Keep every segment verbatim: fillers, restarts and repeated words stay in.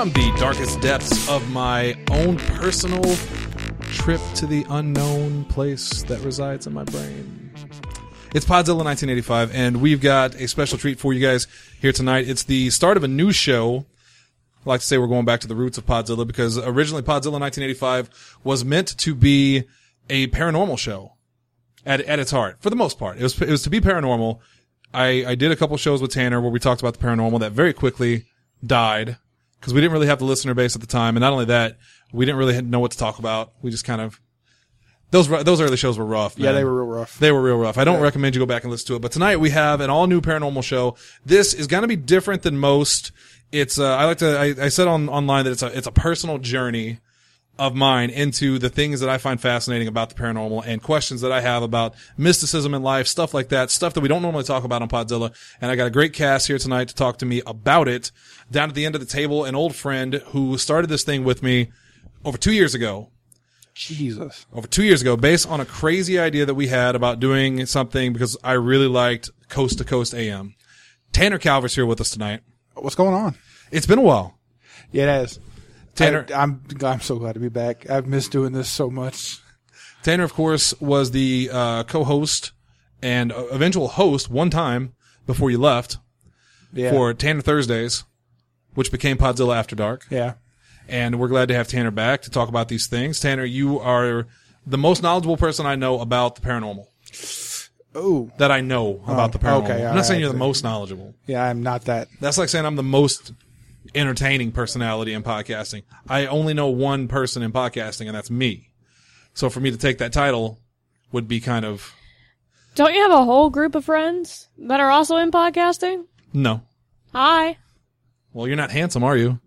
from the darkest depths of my own personal trip to the unknown place that resides in my brain. It's Podzilla nineteen eighty-five, and we've got a special treat for you guys here tonight. It's the start of a new show. I like to say we're going back to the roots of Podzilla, because originally Podzilla nineteen eighty-five was meant to be a paranormal show at at its heart, for the most part. It was it was to be paranormal. I, I did a couple shows with Tanner where we talked about the paranormal that very quickly died because we didn't really have the listener base at the time, and not only that, we didn't really know what to talk about. We just kind of those those early shows were rough. Man. Yeah, they were real rough. They were real rough. I don't yeah. recommend you go back and listen to it. But tonight we have an all new paranormal show. This is going to be different than most. It's uh, I like to I, I said on online that it's a it's a personal journey of mine into the things that I find fascinating about the paranormal and questions that I have about mysticism in life, stuff like that, stuff that we don't normally talk about on Podzilla. And I got a great cast here tonight to talk to me about it. Down at the end of the table, an old friend who started this thing with me over two years ago. Jesus. Over two years ago, based on a crazy idea that we had about doing something because I really liked Coast to Coast A M. Tanner Calvert's here with us tonight. What's going on? It's been a while. Yeah, it has. Tanner, I, I'm I'm so glad to be back. I've missed doing this so much. Tanner, of course, was the uh, co-host and eventual host one time before you left Yeah. for Tanner Thursdays, which became Podzilla After Dark. Yeah. And we're glad to have Tanner back to talk about these things. Tanner, you are the most knowledgeable person I know about the paranormal. Oh. That I know about Oh, the paranormal. okay, I'm not saying right. you're the most knowledgeable. Yeah, I'm not that. That's like saying I'm the most entertaining personality in podcasting. I only know one person in podcasting, and that's me. So for me to take that title would be kind of... Don't you have a whole group of friends that are also in podcasting? No. Hi. Well, you're not handsome, are you?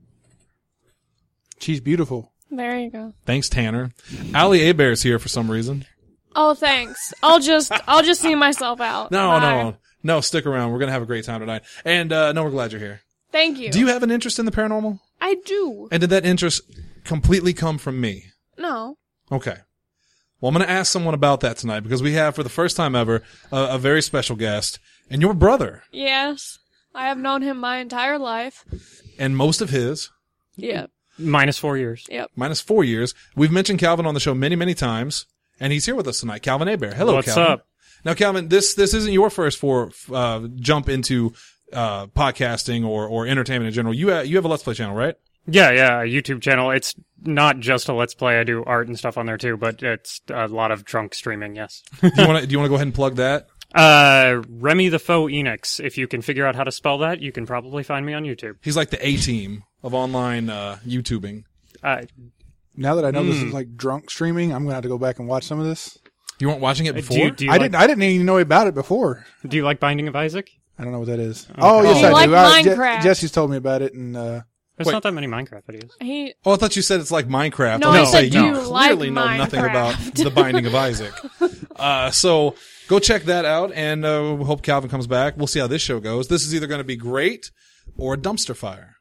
She's beautiful. There you go. Thanks, Tanner. Allie Abear's here for some reason. Oh, thanks. I'll just, I'll just see myself out. No, Bye. no, no. Stick around. We're going to have a great time tonight. And, uh, no, we're glad you're here. Thank you. Do you have an interest in the paranormal? I do. And did that interest completely come from me? No. Okay. Well, I'm going to ask someone about that tonight because we have, for the first time ever, a, a very special guest, and your brother. Yes. I have known him my entire life. And most of his. Yep. Minus four years. Yep. Minus four years. We've mentioned Calvin on the show many, many times, and he's here with us tonight. Calvin Abear. Hello, What's Calvin. up? Now, Calvin, this this isn't your first for uh, jump into uh, podcasting or, or entertainment in general. You, uh, you have a Let's Play channel, right? Yeah, yeah, a YouTube channel. It's not just a Let's Play. I do art and stuff on there too, but it's a lot of drunk streaming, yes. do you want to do you want to go ahead and plug that? Uh, Remy the Foe Enix. If you can figure out how to spell that, you can probably find me on YouTube. He's like the A-team of online uh, YouTubing. Uh, Now that I know this Mm. is like drunk streaming, I'm gonna have to go back and watch some of this. You weren't watching it do before? you, do you I like, didn't. I didn't even know about it before. do you like Binding of Isaac? I don't know what that is. Oh yes, He I liked do. I, Je- Minecraft. Jesse's told me about it, and uh, There's Wait. not that many Minecraft videos. He, Oh, I thought you said it's like Minecraft. No, I was I gonna said say, do you you like clearly know nothing about Minecraft. the Binding of Isaac. Uh, so go check that out, and uh, we hope Calvin comes back. We'll see how this show goes. This is either going to be great or a dumpster fire.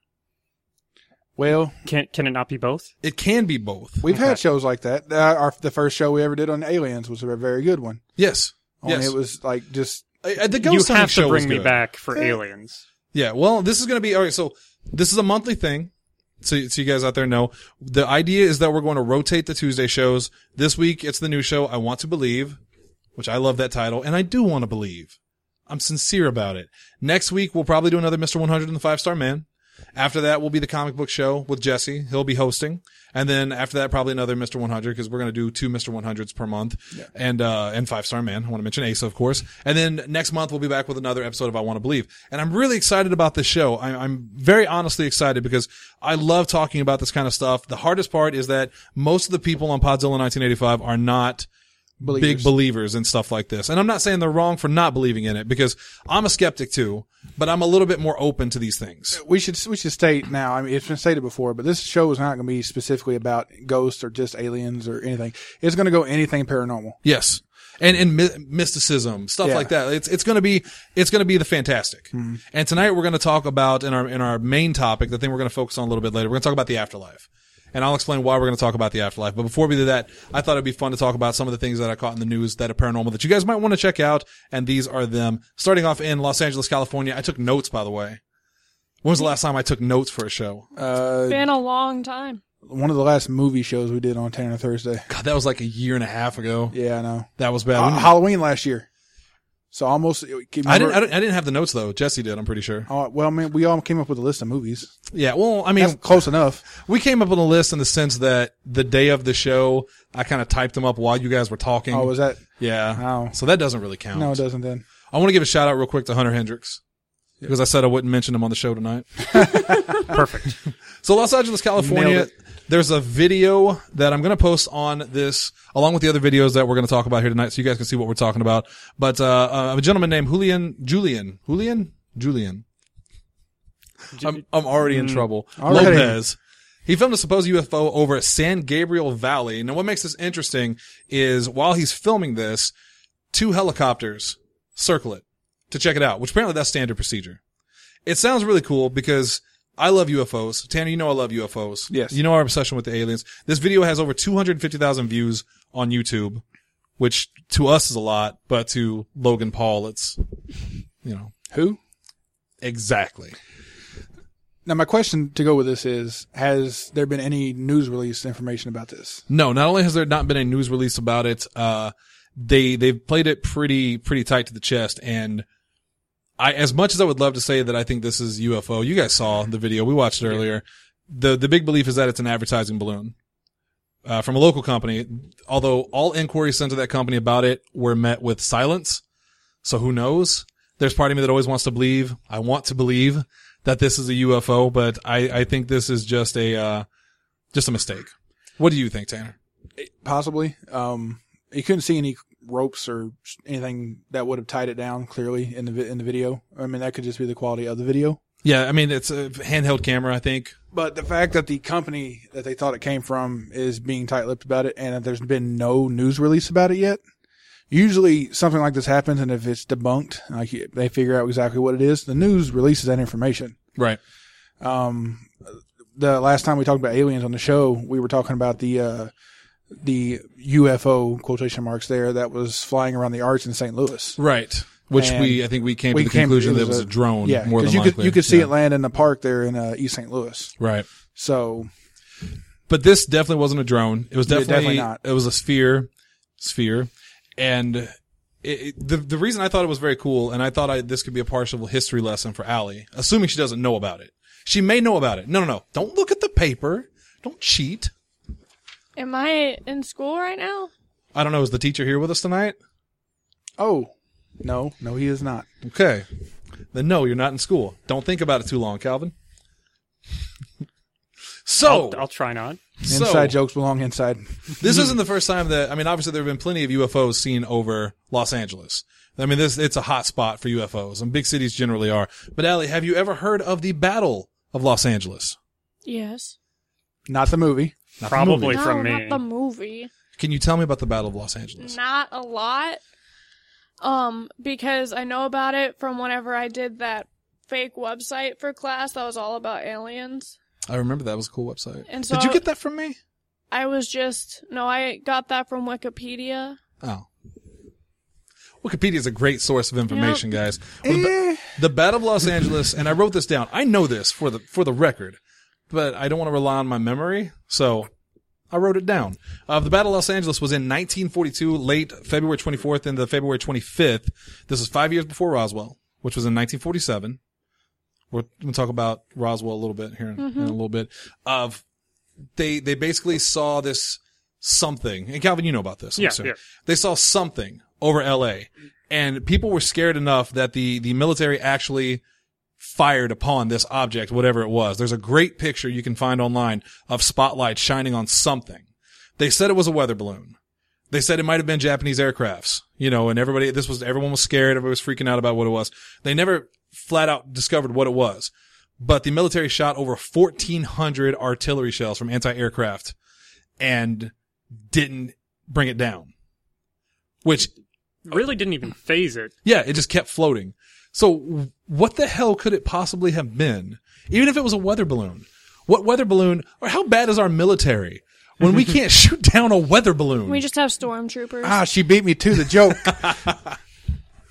well, Can can it not be both? It can be both. we've Okay. had shows like that. Uh, our the first show we ever did on aliens was a very good one. Yes. Only Yes. it was like just Uh, the You Ghost Hunting have show to was bring me good. back for Yeah. Aliens. Yeah, well, this is going to be, all right, so this is a monthly thing. So, so you guys out there know. The idea is that we're going to rotate the Tuesday shows. This week, it's the new show, I Want to Believe, which I love that title, and I do want to believe. I'm sincere about it. Next week, we'll probably do another Mister one hundred and the Five Star Man. After that will be the comic book show with Jesse. He'll be hosting. And then after that, probably another Mister one hundred because we're going to do two Mister one hundreds per month. Yeah. And, uh, and Five Star Man. I want to mention Asa, of course. And then next month we'll be back with another episode of I Want to Believe. And I'm really excited about this show. I, I'm very honestly excited because I love talking about this kind of stuff. The hardest part is that most of the people on Podzilla nineteen eighty-five are not believers. big believers in stuff like this. And I'm not saying they're wrong for not believing in it because I'm a skeptic too, but I'm a little bit more open to these things. We should we should state now. I mean, it's been stated before, but this show is not going to be specifically about ghosts or just aliens or anything. It's going to go anything paranormal. Yes. And, and my- mysticism, stuff Yeah. like that. It's, it's gonna be, it's gonna be the fantastic. Mm-hmm. And tonight we're gonna talk about, in our, in our main topic, the thing we're gonna focus on a little bit later, we're gonna talk about the afterlife. And I'll explain why we're going to talk about the afterlife. But before we do that, I thought it'd be fun to talk about some of the things that I caught in the news that are paranormal that you guys might want to check out. And these are them. Starting off in Los Angeles, California. I took notes, by the way. When was the last time I took notes for a show? Uh, Been a long time. one of the last movie shows we did on Tanner Thursday. God, that was like a year and a half ago. Yeah, I know. That was bad. Uh, We- Halloween last year. So almost. Remember, I didn't, I didn't. I didn't have the notes though. Jesse did. I'm pretty sure. uh, well, I mean, we all came up with a list of movies. Yeah. Well, I mean, That's close enough. we came up with a list in the sense that the day of the show, I kind of typed them up while you guys were talking. Oh, was that? Yeah. Oh. So that doesn't really count. No, it doesn't then. I want to give a shout out real quick to Hunter Hendricks because I said I wouldn't mention him on the show tonight. Perfect. So Los Angeles, California, Nailed it. there's a video that I'm going to post on this along with the other videos that we're going to talk about here tonight so you guys can see what we're talking about. But, uh, uh a gentleman named Julian, Julian, Julian, Julian. I'm, I'm already in trouble. Already. Lopez. He filmed a supposed U F O over San Gabriel Valley. Now what makes this interesting is while he's filming this, two helicopters circle it to check it out, which apparently that's standard procedure. It sounds really cool because I love U F Os. Tanner, you know I love U F Os. Yes. You know our obsession with the aliens. This video has over two hundred fifty thousand views on YouTube, which to us is a lot, but to Logan Paul, it's, you know, Who? exactly. Now, my question to go with this is, has there been any news release information about this? No, not only has there not been a news release about it, uh, they, they've played it pretty, pretty tight to the chest. And I, as much as I would love to say that I think this is U F O, you guys saw the video. We watched it earlier. The, the big belief is that it's an advertising balloon, uh, from a local company. Although all inquiries sent to that company about it were met with silence. So who knows? There's part of me that always wants to believe. I want to believe that this is a U F O, but I, I think this is just a, uh, just a mistake. What do you think, Tanner? Possibly. Um, you couldn't see any ropes or anything that would have tied it down clearly in the vi- in the video. I mean, that could just be the quality of the video. Yeah, I mean, it's a handheld camera, I think. But the fact that the company that they thought it came from is being tight-lipped about it, and that there's been no news release about it yet. Usually something like this happens, and if it's debunked, like they figure out exactly what it is, the news releases that information. Right. Um, the last time we talked about aliens on the show, we were talking about the uh, the U F O quotation marks there that was flying around the arch in Saint Louis. Right. Which And we, I think we came we to the came- conclusion it that it was was a a- drone. Yeah, more than because you likely. could you could see Yeah. it land in the park there in uh, East Saint Louis. Right. So But this definitely wasn't a drone. It was Yeah, definitely, definitely not. It was a sphere, sphere. And it, it, the, the reason I thought it was very cool, and I thought I, this could be a partial history lesson for Allie, assuming she doesn't know about it. She may know about it. No, no, no. Don't look at the paper. Don't cheat. Am I in school right now? I don't know. Is the teacher here with us tonight? oh no no he is not. Okay. Then no, you're not in school. Don't think about it too long, Calvin. So, I'll, I'll try not. so Inside jokes belong inside. this isn't the first time that, I mean, obviously there have been plenty of U F Os seen over Los Angeles. I mean, this, it's a hot spot for U F Os, and big cities generally are. But Allie, have you ever heard of the Battle of Los Angeles? Yes. Not the movie. Not the Probably movie. No, from me. not the movie. Can you tell me about the Battle of Los Angeles? Not a lot. Um, because I know about it from whenever I did that fake website for class that was all about aliens. I remember that was a cool website. And so Did you get that from me? I was just, no, I got that from Wikipedia. Oh. Wikipedia is a great source of information, guys. Eh. Well, the, ba- the Battle of Los Angeles, and I wrote this down. I know this for the for the record, but I don't want to rely on my memory, so I wrote it down. Uh, the Battle of Los Angeles was in nineteen forty-two, late February twenty-fourth into February twenty-fifth. This was five years before Roswell, which was in nineteen forty-seven. We're going to talk about Roswell a little bit here in, in a little bit. Of they they basically saw this something, and Calvin, you know about this. I'm Yeah, assuming. yeah. They saw something over L A, and people were scared enough that the the military actually fired upon this object, whatever it was. There's a great picture you can find online of spotlight shining on something. They said it was a weather balloon. They said it might have been Japanese aircrafts, you know, and everybody, this was, everyone was scared. Everybody was freaking out about what it was. They never flat out discovered what it was, but the military shot over fourteen hundred artillery shells from anti-aircraft and didn't bring it down, which, Really didn't even phase it. yeah, it just kept floating. So what the hell could it possibly have been? Even if it was a weather balloon, what weather balloon, or how bad is our military when we can't shoot down a weather balloon? We just have stormtroopers. Ah, she beat me to the joke.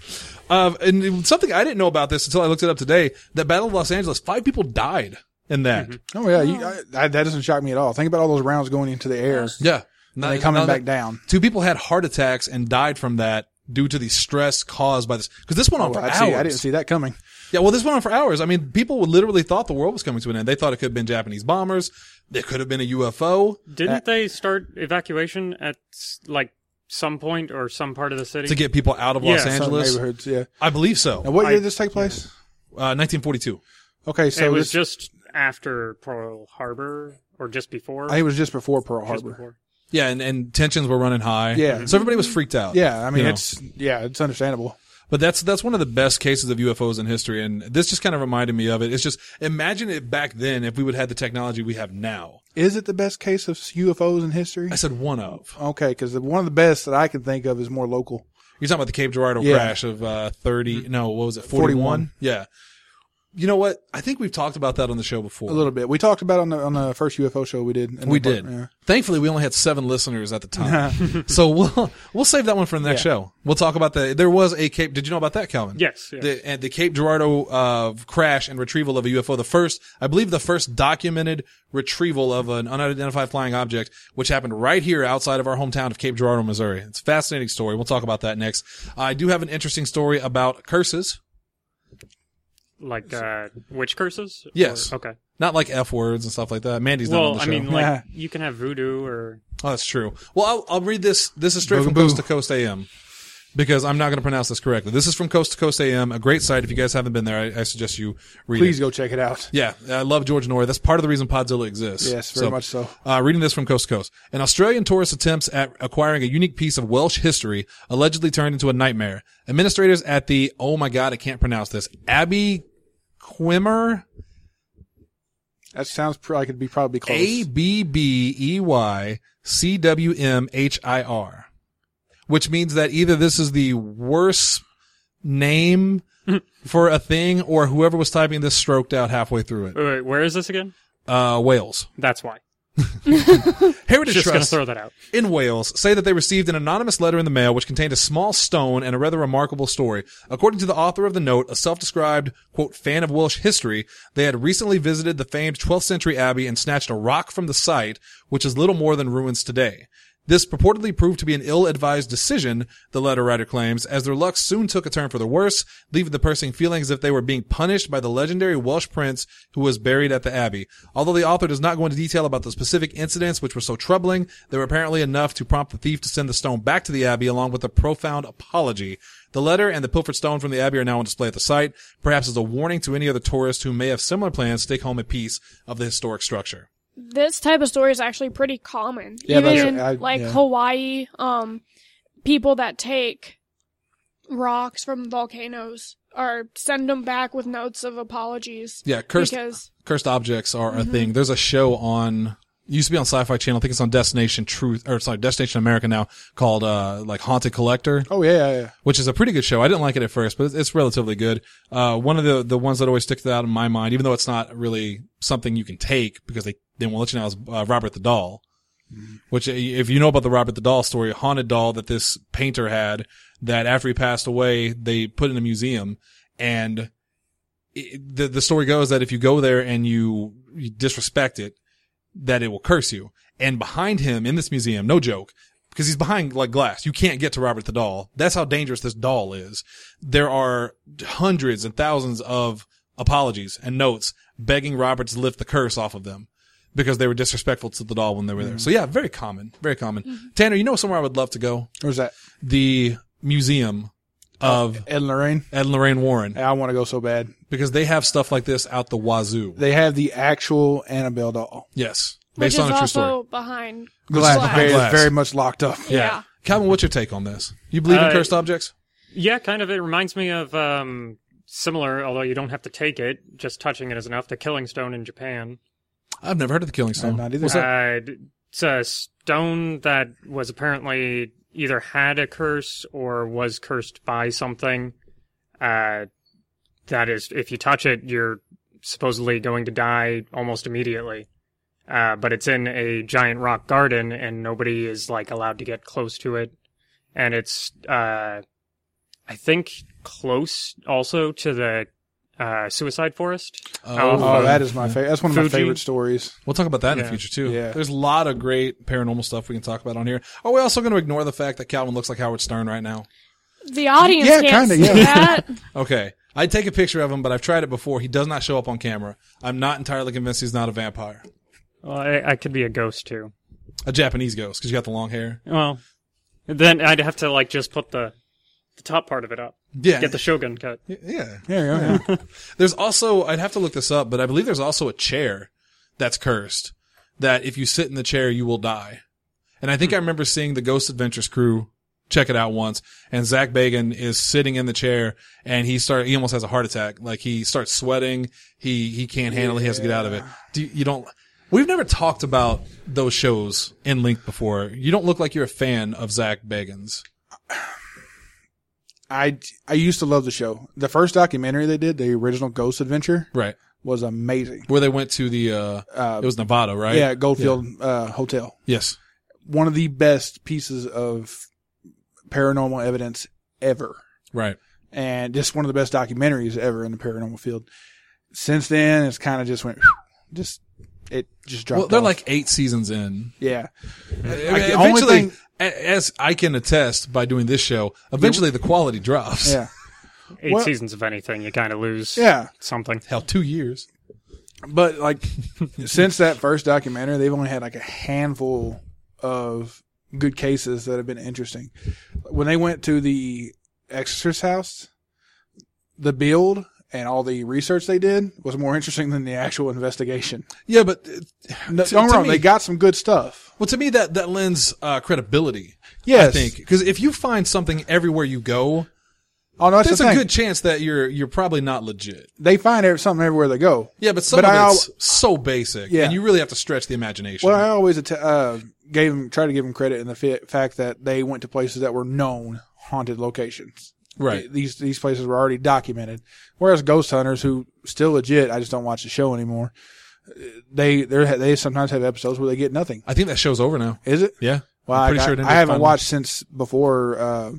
Uh, and something I didn't know about this until I looked it up today, that Battle of Los Angeles, five people died in that. Mm-hmm. Oh, yeah. You, I, I, that doesn't shock me at all. Think about all those rounds going into the air. Yeah. And they coming back down. Two people had heart attacks and died from that due to the stress caused by this. Because this went on Oh, for I'd hours. see, I didn't see that coming. Yeah, well, this went on for hours. I mean, people literally thought the world was coming to an end. They thought it could have been Japanese bombers. It could have been a U F O. Didn't Uh, they start evacuation at like some point or some part of the city To get people out of Yeah, Los some Some Angeles. neighborhoods, yeah. I believe so. Now, what I- year did this take place? Uh, nineteen forty-two. Okay, so it was this, just after Pearl Harbor or just before? I think it was just before Pearl Just Harbor. before. Yeah, and, and tensions were running high. Yeah. So everybody was freaked out. Yeah, I mean, You know. it's, yeah, it's understandable. But that's that's one of the best cases of U F Os in history, and this just kind of reminded me of it. It's just, imagine it back then if we would have had the technology we have now. Is it the best case of U F Os in history? I said one of. Okay, because one of the best that I can think of is more local. You're talking about the Cape Girardeau Yeah. crash of uh, thirty, no, what was it, forty-one? forty-one. Yeah. You know what? I think we've talked about that on the show before. A little bit. We talked about it on the on the first U F O show we did. in We the- did. Yeah. Thankfully, we only had seven listeners at the time. So we'll we'll save that one for the next Yeah. show. We'll talk about the, there was a Cape, did you know about that, Calvin? Yes. Yeah. The, and the Cape Girardeau uh, crash and retrieval of a U F O, the first, I believe the first documented retrieval of an unidentified flying object, which happened right here outside of our hometown of Cape Girardeau, Missouri. It's a fascinating story. We'll talk about that next. I do have an interesting story about curses. Like uh, witch curses? Yes. Or- okay. Not like F words and stuff like that. Mandy's not on Well, the I show. mean, like Yeah. you can have voodoo or Oh, that's true. Well, I'll, I'll read this. This is straight from Boogaboo. Coast to Coast A M because I'm not going to pronounce this correctly. This is from Coast to Coast A M, a great site. If you guys haven't been there, I, I suggest you read Please it. go check it out. Yeah, I love George Norrie. That's part of the reason Podzilla exists. Yes, very much so. Uh, reading this from Coast to Coast. An Australian tourist attempts at acquiring a unique piece of Welsh history allegedly turned into a nightmare. Administrators at the, oh my God, I can't pronounce this, Abbey Quimmer, That sounds pr- like it'd be probably close. A B B E Y C W M H I R, which means that either this is the worst name for a thing or whoever was typing this stroked out halfway through it. Wait, wait, where is this again? Uh, Wales. That's why. Heritage Just gonna Trust throw that out. in Wales say that they received an anonymous letter in the mail which contained a small stone and a rather remarkable story. According to the author of the note, a self-described, quote, fan of Welsh history, they had recently visited the famed twelfth century abbey and snatched a rock from the site, which is little more than ruins today. This purportedly proved to be an ill-advised decision, the letter writer claims, as their luck soon took a turn for the worse, leaving the person feeling as if they were being punished by the legendary Welsh prince who was buried at the abbey. Although the author does not go into detail about the specific incidents which were so troubling, they were apparently enough to prompt the thief to send the stone back to the abbey along with a profound apology. The letter and the pilfered stone from the abbey are now on display at the site, perhaps as a warning to any other tourists who may have similar plans to take home a piece of the historic structure. This type of story is actually pretty common. Yeah, Even that's- in I- like yeah. Hawaii, um, people that take rocks from volcanoes or send them back with notes of apologies. Yeah, cursed Because cursed objects are a thing. There's a show on, it used to be on Sci-Fi Channel. I think it's on Destination Truth, or sorry, Destination America now, called, uh, like Haunted Collector, Oh, yeah, yeah, yeah. which is a pretty good show. I didn't like it at first, but it's, it's relatively good. Uh, one of the, the ones that always sticks out in my mind, even though it's not really something you can take because they, they won't let you know, is uh, Robert the Doll. Which, if you know about the Robert the Doll story, a haunted doll that this painter had, that after he passed away, they put in a museum, and it, the the story goes that if you go there and you, you disrespect it, that it will curse you. And behind him in this museum, no joke, because he's behind like glass, you can't get to Robert the Doll. That's how dangerous this doll is. There are hundreds and thousands of apologies and notes begging Robert to lift the curse off of them, because they were disrespectful to the doll when they were there. So yeah, very common, very common. Tanner, you know somewhere I would love to go? Where's that? The museum of Ed and Lorraine? Ed and Lorraine Warren, I want to go so bad. because they have stuff like this out the wazoo. They have the actual Annabelle doll. Yes. which Based is on a true also story. behind Glass, glass. Very, Glass. very much locked up. Yeah. Calvin, what's your take on this? You believe in Uh, cursed objects? Yeah, kind of. It reminds me of um, similar, although you don't have to take it. Just touching it is enough. The Killing Stone in Japan. I've never heard of the Killing Stone. not either. What's that? Uh, it's a stone that was apparently either had a curse or was cursed by something. Uh, that is, if you touch it, you're supposedly going to die almost immediately. Uh, but it's in a giant rock garden, and nobody is like allowed to get close to it. And it's uh, I think close also to the uh, Suicide Forest. Oh, Off Oh, of that is my favorite. That's one of my Fuji. favorite stories. We'll talk about that in Yeah. the future too. Yeah. There's a lot of great paranormal stuff we can talk about on here. Are we also going to ignore the fact that Calvin looks like Howard Stern right now? The audience Yeah, can't kinda, see yeah. that. Okay. I'd take a picture of him, but I've tried it before. He does not show up on camera. I'm not entirely convinced he's not a vampire. Well, I, I could be a ghost too. A Japanese ghost, because you got the long hair. Well, then I'd have to like just put the the top part of it up. Yeah. Get the Shogun cut. Yeah. Yeah, yeah. There's also, I'd have to look this up, but I believe there's also a chair that's cursed. That if you sit in the chair, you will die. And I think I remember seeing the Ghost Adventures crew check it out once, and Zach Bagan is sitting in the chair, and he start he almost has a heart attack. Like he starts sweating. He he can't handle it. He has to get out of it. Do you, you don't? We've never talked about those shows in Link before. You don't look like you're a fan of Zach Bagans. I, I used to love the show. The first documentary they did, the original Ghost Adventure, Right. was amazing. Where they went to the, uh, Uh, it was Nevada, right? Yeah, Goldfield Uh, Hotel. Yes. One of the best pieces of paranormal evidence ever. Right. And just one of the best documentaries ever in the paranormal field. Since then, it's kind of just went, just, it just dropped Well, they're off. like eight seasons in. yeah. I mean, Like the only eventually, thing- a- as I can attest by doing this show, eventually the quality drops. Yeah. Eight Well- seasons of anything, you kind of lose Yeah. something. Hell, two years. But like, since that first documentary, they've only had like a handful of good cases that have been interesting. When they went to the Exorcist house, the build and all the research they did was more interesting than the actual investigation. Yeah, but uh, No, To- don't to get me wrong, me- they got some good stuff. well, to me that that lends uh, credibility. Yes. I think because if you find something everywhere you go, Oh no, that's there's the a thing. good chance that you're you're probably not legit. They find every- something everywhere they go. Yeah, but some But of I it's so basic, Yeah. and you really have to stretch the imagination. Well, I always att- uh, gave them, try to give them credit in the fi- fact that they went to places that were known haunted locations. Right. These these places were already documented. Whereas ghost hunters, who still legit, I just don't watch the show anymore. They they they sometimes have episodes where they get nothing. I think that show's over now. Is it? Yeah, Well, I'm I, pretty I, sure it ended I haven't finally. watched since before uh,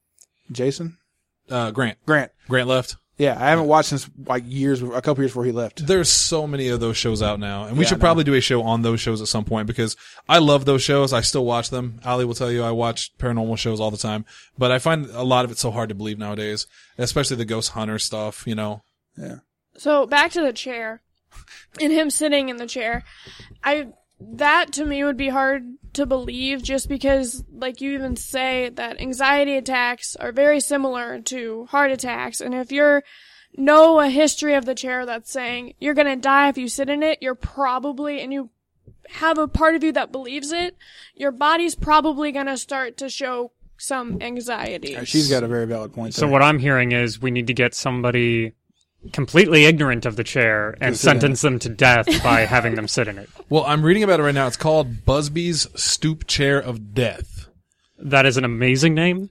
Jason Uh, Grant. Grant. Grant left. Yeah, I haven't watched since like years, a couple years before he left. There's so many of those shows out now, and we Yeah, should I know. probably do a show on those shows at some point because I love those shows. I still watch them. Ali will tell you I watch paranormal shows all the time, but I find a lot of it so hard to believe nowadays, especially the ghost hunter stuff, you know. Yeah. So back to the chair and him sitting in the chair. I that to me would be hard to believe just because like you even say that anxiety attacks are very similar to heart attacks, and if you're know a history of the chair that's saying you're going to die if you sit in it, you're probably and you have a part of you that believes it, your body's probably going to start to show some anxiety. She's got a very valid point. So there. what I'm hearing is we need to get somebody completely ignorant of the chair and sit in sentence them to death by having them sit in it. Well, I'm reading about it right now. It's called Busby's Stoop Chair of Death. That is an amazing name.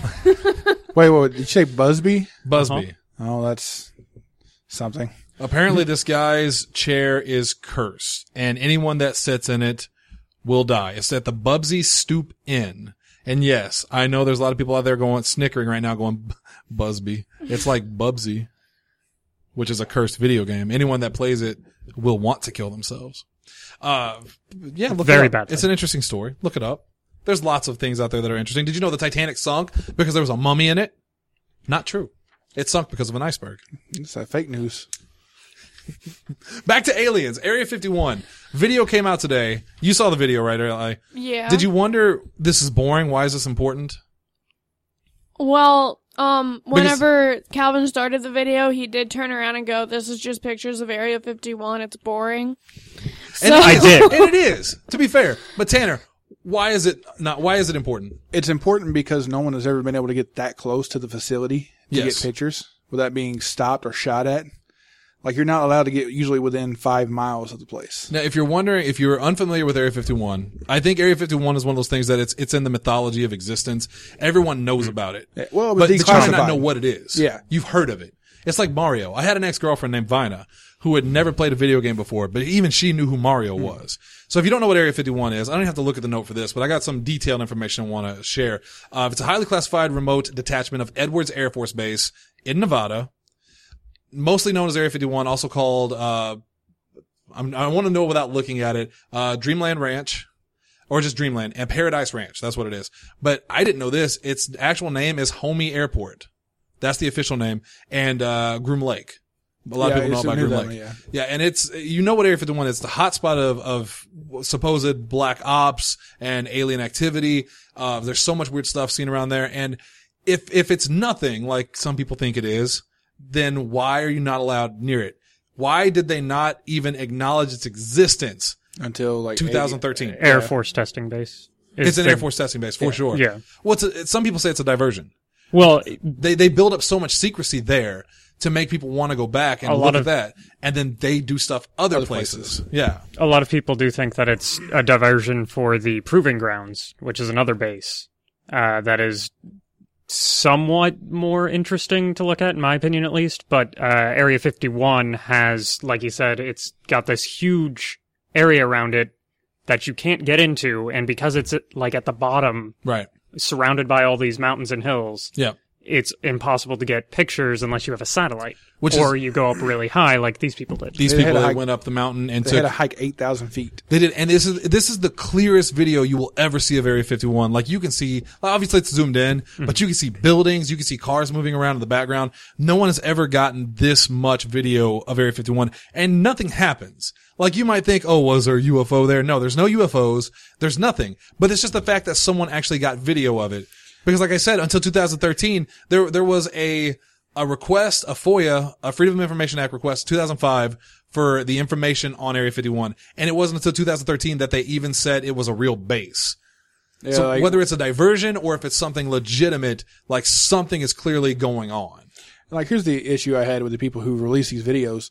Wait, wait, did you say Busby? Busby. Uh-huh. Oh, that's something. Apparently, this guy's chair is cursed, and anyone that sits in it will die. It's at the Bubsy Stoop Inn. And yes, I know there's a lot of people out there going snickering right now, going Busby. It's like Bubsy, which is a cursed video game. Anyone that plays it will want to kill themselves. Uh, yeah, look Very it up. bad thing. It's an interesting story. Look it up. There's lots of things out there that are interesting. Did you know the Titanic sunk because there was a mummy in it? Not true. It sunk because of an iceberg. It's uh, fake news. Back to aliens. Area fifty-one. Video came out today. You saw the video, right, Eli? Yeah. Did you wonder, this is boring, why is this important? Well, um, whenever Calvin started the video, he did turn around and go, "This is just pictures of Area fifty-one. It's boring." So, And I did. And it is, to be fair. But Tanner, why is it not, why is it important? It's important because no one has ever been able to get that close to the facility to Yes. get pictures without being stopped or shot at. Like, you're not allowed to get usually within five miles of the place. Now, if you're wondering, if you're unfamiliar with Area fifty-one, I think Area fifty-one is one of those things that it's, it's in the mythology of existence. Everyone knows about it. Well, it was But, but you might not declassified. know what it is. Yeah. You've heard of it. It's like Mario. I had an ex-girlfriend named Vina who had never played a video game before, but even she knew who Mario Hmm. was. So if you don't know what Area fifty-one is, I don't have to look at the note for this, but I got some detailed information I want to share. Uh, it's a highly classified remote detachment of Edwards Air Force Base in Nevada, mostly known as Area fifty-one, also called, uh, I'm, I want to know without looking at it, uh, Dreamland Ranch. Or just Dreamland and Paradise Ranch. That's what it is. But I didn't know this. Its actual name is Homey Airport. That's the official name. And, uh, Groom Lake. A lot Yeah, of people I know assume about knew Groom that Lake. one, Yeah. yeah. And it's, you know what Area fifty-one is. It's the hotspot of, of supposed black ops and alien activity. Uh, there's so much weird stuff seen around there. And if, if it's nothing like some people think it is, then why are you not allowed near it? Why did they not even acknowledge its existence? Until like twenty thirteen. Air Yeah. Force testing base. is It's an the- Air Force testing base for Yeah. sure. Yeah. Well, it's a, some people say it's a diversion. Well, They they build up so much secrecy there to make people want to go back and A look lot at of- that, and then they do stuff other, Other places. places. Yeah, a lot of people do think that it's a diversion for the Proving Grounds, which is another base uh, that is somewhat more interesting to look at, in my opinion, at least. But uh, Area fifty-one has, like you said, it's got this huge area around it that you can't get into, and because it's like at the bottom, right. surrounded by all these mountains and hills, Yeah, it's impossible to get pictures unless you have a satellite, Which or is- you go up really high like these people did. these They people had to that hike- went up the mountain and They took had to hike eight thousand feet. They did, and this is this is the clearest video you will ever see of Area fifty-one. Like you can see, obviously it's zoomed in, Mm-hmm. but you can see buildings, you can see cars moving around in the background. No one has ever gotten this much video of Area fifty-one, and nothing happens. Like you might think, oh, was there a U F O there? No, there's no U F Os. There's nothing. But it's just the fact that someone actually got video of it. Because like I said, until two thousand thirteen, there there was a a request, a FOIA, a Freedom of Information Act request, two thousand five, for the information on Area fifty-one. And it wasn't until two thousand thirteen that they even said it was a real base. Yeah, So like, whether it's a diversion or if it's something legitimate, like something is clearly going on. like here's the issue I had with the people who release these videos.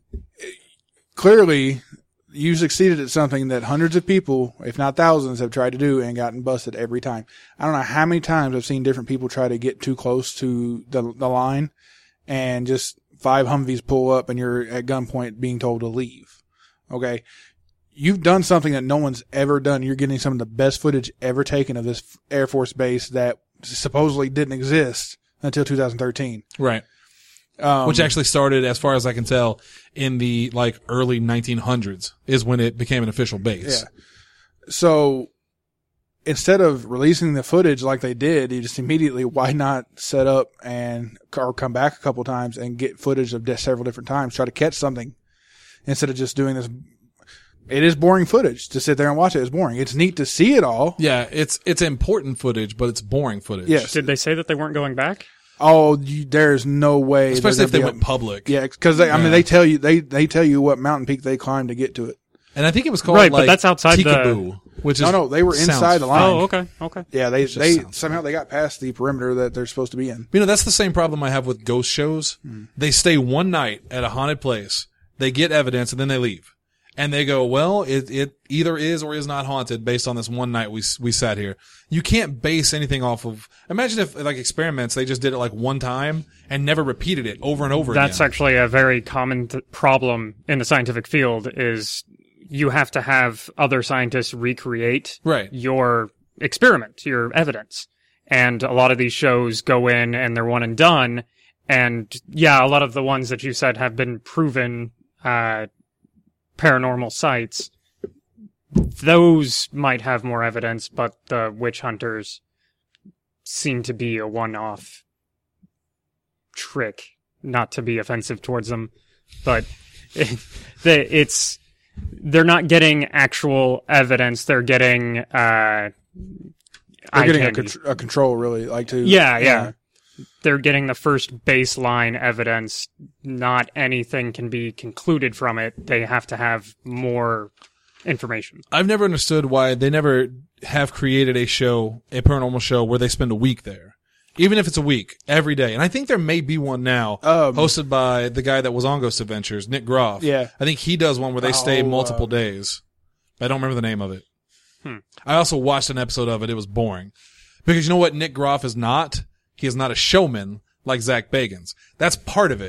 Clearly, you succeeded at something that hundreds of people, if not thousands, have tried to do and gotten busted every time. I don't know how many times I've seen different people try to get too close to the the line, and just five Humvees pull up and you're at gunpoint being told to leave. Okay. You've done something that no one's ever done. You're getting some of the best footage ever taken of this Air Force base that supposedly didn't exist until two thousand thirteen. Right. Um, Which actually started, as far as I can tell, in the like early nineteen hundreds is when it became an official base. Yeah. So instead of releasing the footage like they did, you just immediately, why not set up and or come back a couple times and get footage of de- several different times, try to catch something instead of just doing this. It is boring footage to sit there and watch it. It's boring. It's neat to see it all. Yeah, it's it's important footage, but it's boring footage. Yes. Did they say that they weren't going back? Oh, you, there's no way. Especially they're if they gonna went be public. up- Yeah, because I Yeah. mean, they tell you they they tell you what mountain peak they climbed to get to it. And I think it was called Right, but like that's outside the- Tikaboo, which is No, no, they were sounds inside the fine. line. Oh, okay, okay. Yeah, they just they sounds somehow they got past the perimeter that they're supposed to be in. You know, that's the same problem I have with ghost shows. Hmm. They stay one night at a haunted place, they get evidence, and then they leave. And they go, well, it, it either is or is not haunted based on this one night we we sat here. You can't base anything off of, imagine if, like, experiments, they just did it like one time and never repeated it over and over That's again. actually a very common th- problem in the scientific field is you have to have other scientists recreate Right. your experiment, your evidence. And a lot of these shows go in and they're one and done. And yeah, a lot of the ones that you said have been proven uh, paranormal sites. Those might have more evidence, but the witch hunters seem to be a one-off trick. Not to be offensive towards them, but it, they, it's they're not getting actual evidence. They're getting uh, They're eye getting a, candy. contr- a control, really, like to Yeah, yeah. They're getting the first baseline evidence. Not anything can be concluded from it. They have to have more information. I've never understood why they never have created a show, a paranormal show, where they spend a week there. Even if it's a week, every day. And I think there may be one now, Um, hosted by the guy that was on Ghost Adventures, Nick Groff. Yeah. I think he does one where they stay Oh, multiple uh, days. I don't remember the name of it. Hmm. I also watched an episode of it. It was boring. Because you know what Nick Groff is not? He is not a showman like Zach Bagans. That's part of it.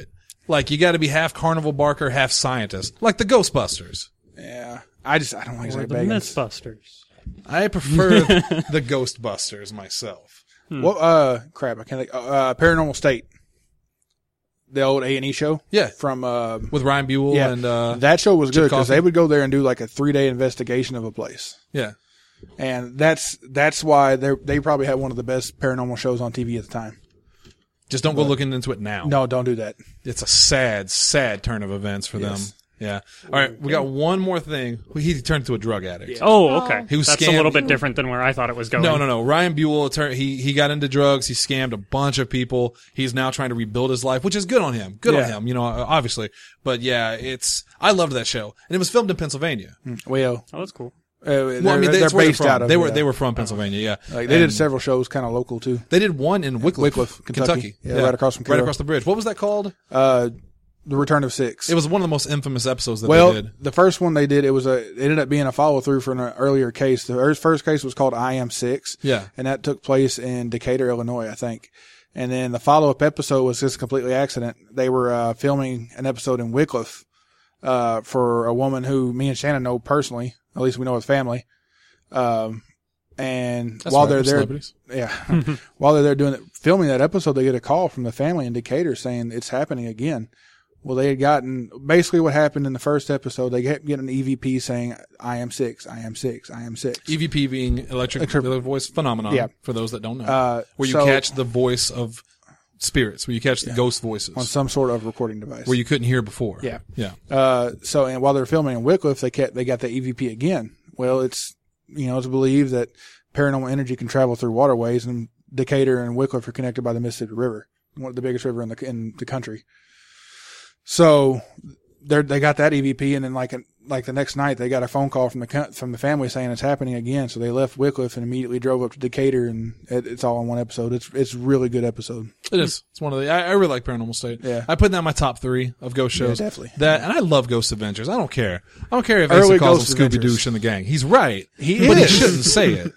Like, you gotta be half carnival barker, half scientist. Like the Ghostbusters. Yeah. I just, I don't like Or Zach the Bagans. Mythbusters. I prefer the Ghostbusters myself. Well, uh, crap, I can't think. Uh, Paranormal State. The old A and E show. Yeah. From, uh, With Ryan Buell yeah. and, uh, that show was good Chip because Coffey. they would go there and do like a three day investigation of a place. yeah. And that's, that's why they they probably had one of the best paranormal shows on T V at the time. Just don't go looking into it now. No, don't do that. It's a sad, sad turn of events for Yes. them. Yeah. All right. We got one more thing. He turned into a drug addict. Oh, okay. He was That's scammed- a little bit different than where I thought it was going. No, no, no. Ryan Buell, turn- he he got into drugs. He scammed a bunch of people. He's now trying to rebuild his life, which is good on him. Good on Yeah. him, you know, obviously. But yeah, it's, I loved that show. And it was filmed in Pennsylvania. Well, Oh, that's cool. uh, they're, Well, I mean, they're that's where based they're from. out of. They were, yeah. they were from Pennsylvania, yeah. Like they And did several shows, kind of local too. They did one in Wycliffe, Wycliffe, Kentucky. Yeah, right across from Right Carroll. across the bridge. What was that called? Uh, The Return of Six. It was one of the most infamous episodes that well, they did. the first one they did, it was a, it ended up being a follow through for an earlier case. The first- first case was called I Am Six. Yeah. And that took place in Decatur, Illinois, I think. And then the follow up episode was just completely accident. They were, uh, filming an episode in Wycliffe, uh, for a woman who me and Shannon know personally. At least we know his family. Um, and That's while right, they're we're there, celebrities. yeah, while they're there doing it, filming that episode, they get a call from the family in Decatur saying it's happening again. Well, they had gotten basically what happened in the first episode. They kept getting an E V P saying, I am six, I am six, I am six. E V P being electric, Electric- voice phenomenon, Yeah. for those that don't know. Uh, where you so- catch the voice of spirits, where you catch the ghost voices, on some sort of recording device. where you couldn't hear before. Yeah. Yeah. Uh, so, and while they're filming in Wycliffe, they kept, they got the E V P again. Well, it's, you know, it's believed that paranormal energy can travel through waterways, and Decatur and Wycliffe are connected by the Mississippi River, one of the biggest river in the, in the country. So they they got that E V P, and then like, like the next night they got a phone call from the, co- from the family saying it's happening again. So they left Wycliffe and immediately drove up to Decatur, and it, it's all in one episode. It's, it's a really good episode. It is. It's one of the, I, I really like Paranormal State. Yeah. I put that in my top three of ghost shows. Yeah, definitely. That, and I love Ghost Adventures. I don't care. I don't care if Early Asa calls Ghost him Scooby Adventures. Doosh in the gang. He's right. He but is. he shouldn't say it.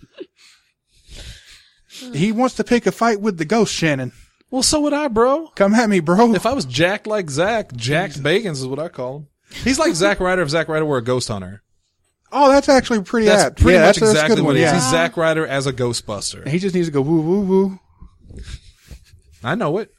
He wants to pick a fight with the ghost, Shannon. Well, so would I, bro. Come at me, bro. If I was jacked like Zach, jacked Bagans is what I call him. He's like Zack Ryder if Zack Ryder were a ghost hunter. Oh, that's actually pretty That's apt. pretty yeah, much that's, that's a exactly good what one. he is. Yeah. He's Zack Ryder as a Ghostbuster. He just needs to go woo woo woo. I know it.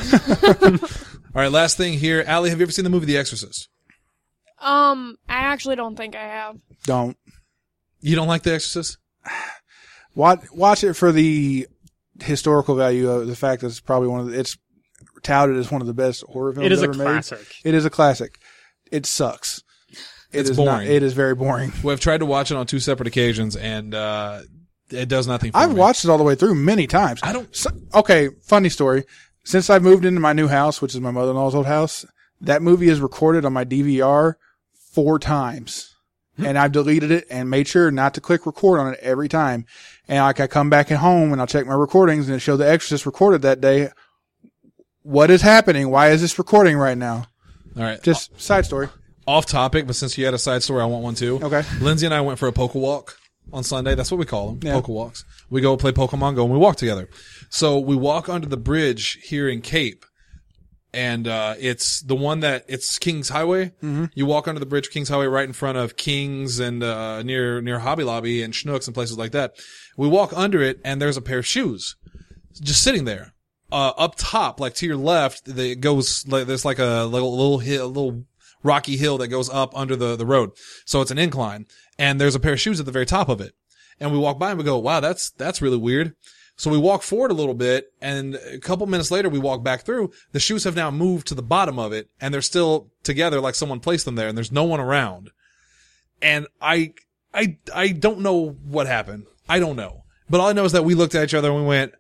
All right, last thing here. Allie, have you ever seen the movie The Exorcist? Um, I actually don't think I have. Don't You don't like The Exorcist? watch watch it for the historical value of the fact that it's probably one of the, it's touted as one of the best horror films It is a ever made. classic. It is a classic. It sucks. It It's is not- boring. it is very boring. Well, I've tried to watch it on two separate occasions, and uh, it does nothing for I've me. watched it all the way through many times. I don't- So, okay, funny story. Since I've moved into my new house, which is my mother-in-law's old house, that movie is recorded on my D V R four times. And I've deleted it and made sure not to click record on it every time. And like I come back at home and I'll check my recordings and it show The Exorcist recorded that day. What is happening? Why is this recording right now? All right. Just side story. Off topic, but since you had a side story, I want one too. Okay. Lindsay and I went for a poke walk on Sunday. That's what we call them, Yeah. poke walks. We go play Pokemon Go and we walk together. So we walk under the bridge here in Cape, and uh it's the one that it's Kings Highway. Mm-hmm. You walk under the bridge, Kings Highway, right in front of Kings and uh near near Hobby Lobby and Schnucks and places like that. We walk under it, and there's a pair of shoes just sitting there. Uh up top, like to your left, the- it goes like there's like a little little hill, little rocky hill that goes up under the the road. So it's an incline, and there's a pair of shoes at the very top of it. And we walk by and we go, "Wow, that's that's really weird." So we walk forward a little bit, and a couple minutes later we walk back through. The shoes have now moved to the bottom of it, and they're still together like someone placed them there, and there's no one around. And I I I don't know what happened. I don't know. But all I know is that we looked at each other and we went,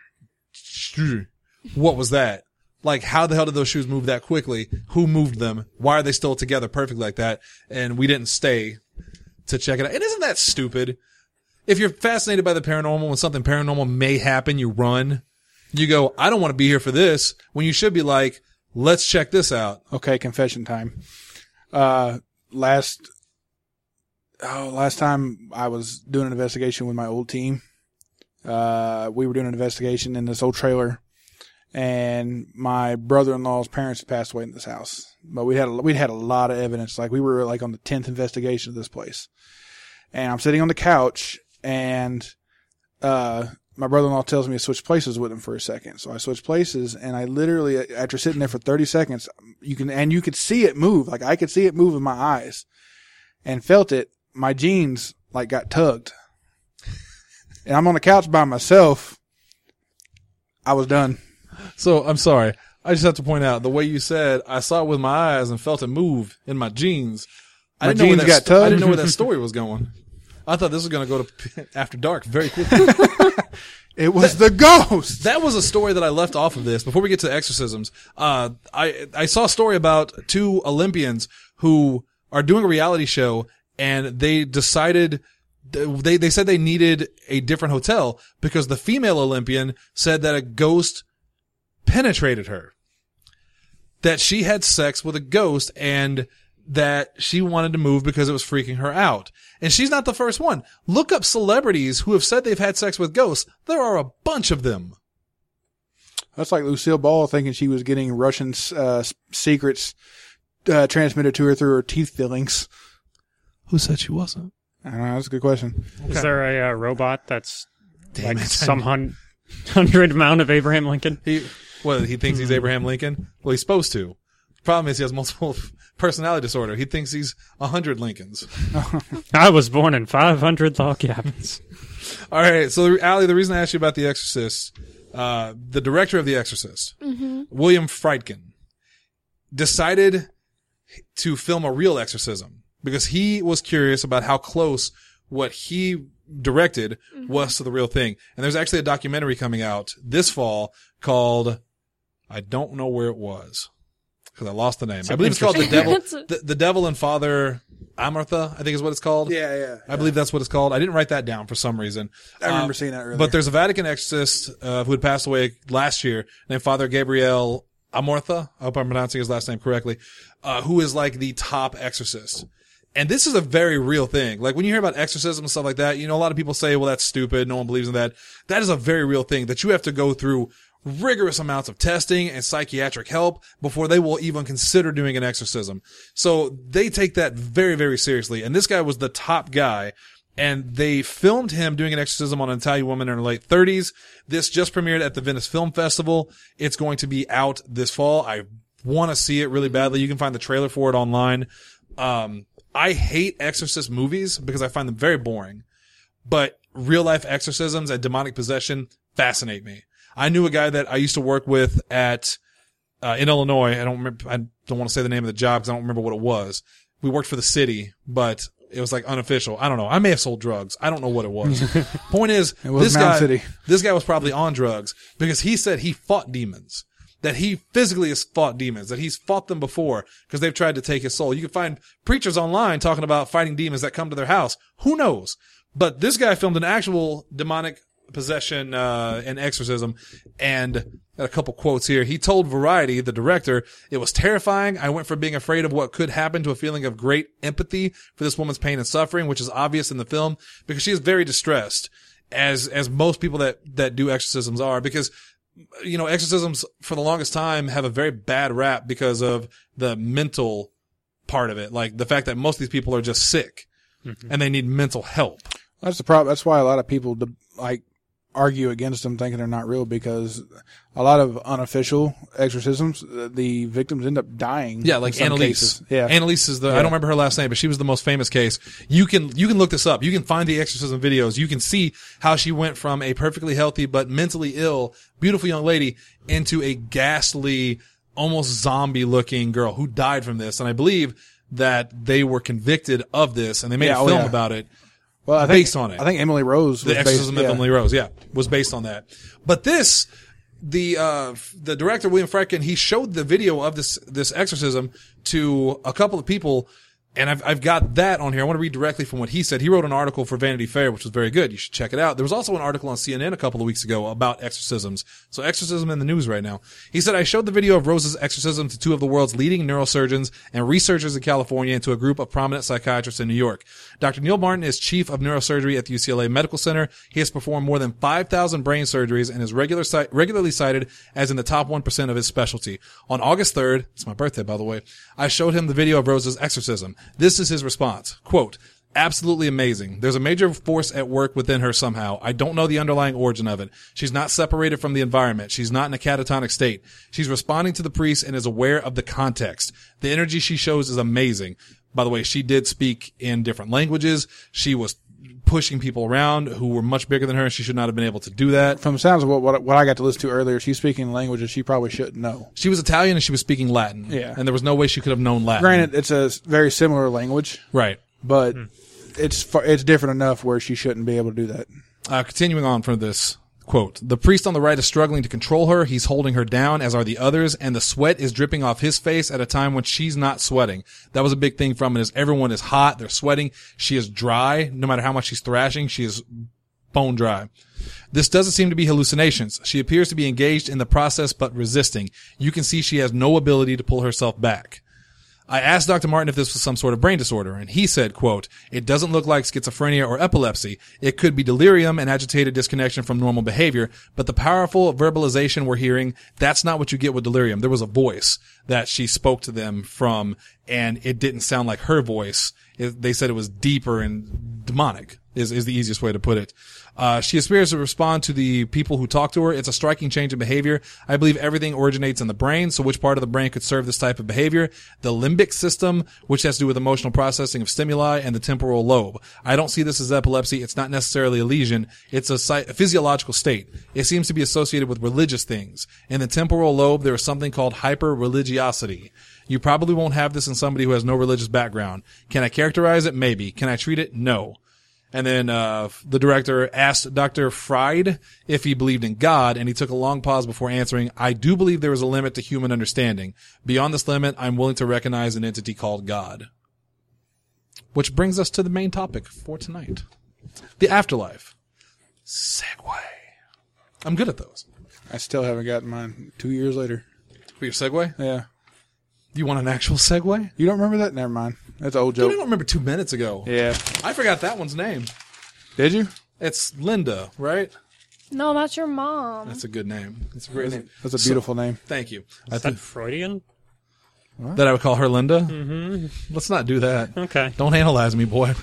"What was that? Like, how the hell did those shoes move that quickly? Who moved them? Why are they still together perfectly like that?" And we didn't stay to check it out. And isn't that stupid? If you're fascinated by the paranormal, when something paranormal may happen, you run. You go, "I don't want to be here for this," when you should be like, "Let's check this out." Okay, confession time. Uh, last, oh, last time I was doing an investigation with my old team. Uh, we were doing an investigation in this old trailer. and my brother-in-law's parents had passed away in this house. But we had a, we'd had a lot of evidence. Like we were like on the tenth investigation of this place. And I'm sitting on the couch, and uh my brother-in-law tells me to switch places with him for a second. So I switch places, and I literally, after sitting there for thirty seconds, you can, and you could see it move. Like I could see it move with my eyes and felt it. My jeans like got tugged, and I'm on the couch by myself. I was done. So I'm sorry. I just have to point out the way you said, I saw it with my eyes and felt it move in my jeans. I My didn't know where jeans that got sto- I tugged. didn't know where that story was going. I thought this was going to go to After Dark very quickly. It was the ghost. That was a story that I left off of this. Before we get to exorcisms, uh, I, I saw a story about two Olympians who are doing a reality show, and they decided, they, they said they needed a different hotel because the female Olympian said that a ghost penetrated her. That she had sex with a ghost, and that she wanted to move because it was freaking her out. And she's not the first one. Look up celebrities who have said they've had sex with ghosts. There are a bunch of them. That's like Lucille Ball thinking she was getting Russian uh, secrets uh, transmitted to her through her teeth fillings. Who said she wasn't? I don't know. That's a good question. Is there a uh, robot that's Damn like it. some hun- hundred amount of Abraham Lincoln? He, what, he thinks he's Abraham Lincoln? Well, he's supposed to. Problem is he has multiple personality disorder. He thinks he's a hundred Lincolns. I was born in five hundred log cabins. All right. So, Allie, the reason I asked you about The Exorcist, uh, the director of The Exorcist, Mm-hmm. William Friedkin, decided to film a real exorcism because he was curious about how close what he directed Mm-hmm. was to the real thing. And there's actually a documentary coming out this fall called, I don't know where it was because I lost the name. I believe it's called The Devil, It's a- the, the Devil and Father Amartha, I think is what it's called. Yeah, yeah. I believe that's what it's called. I didn't write that down for some reason. I remember Uh, seeing that earlier. But there's a Vatican exorcist uh, who had passed away last year named Father Gabriel Amortha. I hope I'm pronouncing his last name correctly. Uh, who is like the top exorcist. And this is a very real thing. Like when you hear about exorcism and stuff like that, you know, a lot of people say, well, that's stupid. No one believes in that. That is a very real thing that you have to go through rigorous amounts of testing and psychiatric help before they will even consider doing an exorcism. So they take that very, very seriously. And this guy was the top guy. And they filmed him doing an exorcism on an Italian woman in her late thirties. This just premiered at the Venice Film Festival. It's going to be out this fall. I want to see it really badly. You can find the trailer for it online. Um, I hate exorcist movies because I find them very boring. But real life exorcisms and demonic possession fascinate me. I knew a guy that I used to work with at, uh, in Illinois. I don't remember, I don't want to say the name of the job because I don't remember what it was. We worked for the city, but it was like unofficial. I don't know. I may have sold drugs. I don't know what it was. Point is, It was this Mountain guy, City. this guy was probably on drugs because he said he fought demons. That he physically has fought demons, that he's fought them before because they've tried to take his soul. You can find preachers online talking about fighting demons that come to their house. Who knows? But this guy filmed an actual demonic possession, uh, and exorcism, and got a couple quotes here. He told Variety, the director, it was terrifying. I went from being afraid of what could happen to a feeling of great empathy for this woman's pain and suffering, which is obvious in the film because she is very distressed, as, as most people that, that do exorcisms are, because, you know, exorcisms for the longest time have a very bad rap because of the mental part of it. Like the fact that most of these people are just sick mm-hmm. and they need mental help. That's the problem. That's why a lot of people like argue against them, thinking they're not real, because a lot of unofficial exorcisms, the victims end up dying. Yeah, like in some Annalise. cases. Yeah, Annalise is the, Yeah. I don't remember her last name, but she was the most famous case. You can, you can look this up. You can find the exorcism videos. You can see how she went from a perfectly healthy but mentally ill, beautiful young lady into a ghastly, almost zombie looking girl who died from this. And I believe that they were convicted of this and they made Yeah, a oh, film yeah. about it. well, I think, based on it. I think Emily Rose. The was Exorcism based, of yeah. Emily Rose, yeah, was based on that. But this, the uh, the director William Friedkin, he showed the video of this this exorcism to a couple of people And I've, I've got that on here. I want to read directly from what he said. He wrote an article for Vanity Fair, which was very good. You should check it out. There was also an article on C N N a couple of weeks ago about exorcisms. So exorcism in the news right now. He said, I showed the video of Rose's exorcism to two of the world's leading neurosurgeons and researchers in California and to a group of prominent psychiatrists in New York. Doctor Neil Martin is chief of neurosurgery at the U C L A Medical Center. He has performed more than five thousand brain surgeries and is regular, regularly cited as in the top one percent of his specialty. On August third, it's my birthday, by the way, I showed him the video of Rose's exorcism. This is his response. Quote, absolutely amazing. There's a major force at work within her somehow. I don't know the underlying origin of it. She's not separated from the environment. She's not in a catatonic state. She's responding to the priest and is aware of the context. The energy she shows is amazing. By the way, she did speak in different languages. She was pushing people around who were much bigger than her, and she should not have been able to do that. From the sounds of what, what what I got to listen to earlier, she's speaking languages she probably shouldn't know. She was Italian and she was speaking Latin. Yeah. And there was no way she could have known Latin. Granted, it's a very similar language. Right. But Hmm. it's far, it's different enough where she shouldn't be able to do that. Uh, continuing on from this quote, the priest on the right is struggling to control her. He's holding her down, as are the others, and the sweat is dripping off his face at a time when she's not sweating. That was a big thing from it, is everyone is hot, they're sweating. She is dry. No matter how much she's thrashing, she is bone dry. This doesn't seem to be hallucinations. She appears to be engaged in the process but resisting. You can see she has no ability to pull herself back. I asked Doctor Martin if this was some sort of brain disorder, and he said, quote, it doesn't look like schizophrenia or epilepsy. It could be delirium and agitated disconnection from normal behavior, but the powerful verbalization we're hearing, that's not what you get with delirium. There was a voice that she spoke to them from, and it didn't sound like her voice. It, they said it was deeper and demonic, is, is the easiest way to put it. Uh, she appears to respond to the people who talk to her. It's a striking change in behavior. I believe everything originates in the brain. So which part of the brain could serve this type of behavior? The limbic system, which has to do with emotional processing of stimuli, and the temporal lobe. I don't see this as epilepsy. It's not necessarily a lesion. It's a, psy- a physiological state. It seems to be associated with religious things. In the temporal lobe, there is something called hyper-religiosity. You probably won't have this in somebody who has no religious background. Can I characterize it? Maybe. Can I treat it? No. And then uh the director asked Doctor Fried if he believed in God, and he took a long pause before answering, I do believe there is a limit to human understanding. Beyond this limit, I'm willing to recognize an entity called God. Which brings us to the main topic for tonight. The afterlife. Segway. I'm good at those. I still haven't gotten mine two years later. For your segue? Yeah. You want an actual segue? You don't remember that? Never mind. That's an old Dude, I joke. don't remember two minutes ago. Yeah. I forgot that one's name. Did you? It's Linda, right? No, that's your mom. That's a good name. It's a great name. That's a beautiful name. Thank you. I Is that Freudian? That I would call her Linda? Mm-hmm. Let's not do that. Okay. Don't analyze me, boy.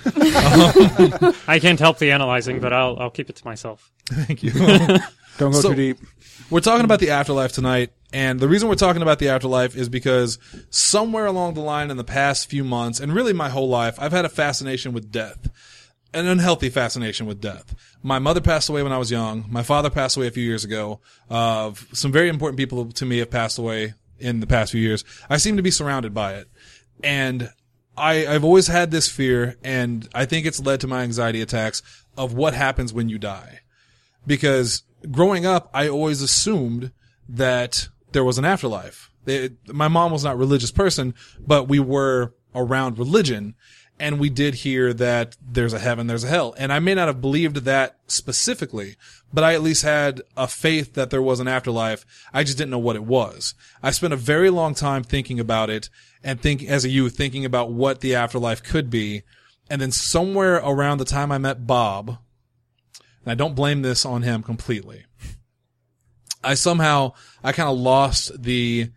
I can't help the analyzing, but I'll I'll keep it to myself. Thank you. Don't go So- too deep. We're talking about the afterlife tonight, and the reason we're talking about the afterlife is because somewhere along the line in the past few months, and really my whole life, I've had a fascination with death. An unhealthy fascination with death. My mother passed away when I was young. My father passed away a few years ago. Uh, some very important people to me have passed away in the past few years. I seem to be surrounded by it. And I, I've always had this fear, and I think it's led to my anxiety attacks of what happens when you die. Because growing up, I always assumed that there was an afterlife. They, my mom was not a religious person, but we were around religion, and we did hear that there's a heaven, there's a hell. And I may not have believed that specifically, but I at least had a faith that there was an afterlife. I just didn't know what it was. I spent a very long time thinking about it, and think as a youth, thinking about what the afterlife could be. And then somewhere around the time I met Bob, and I don't blame this on him completely, I somehow, I kind of lost the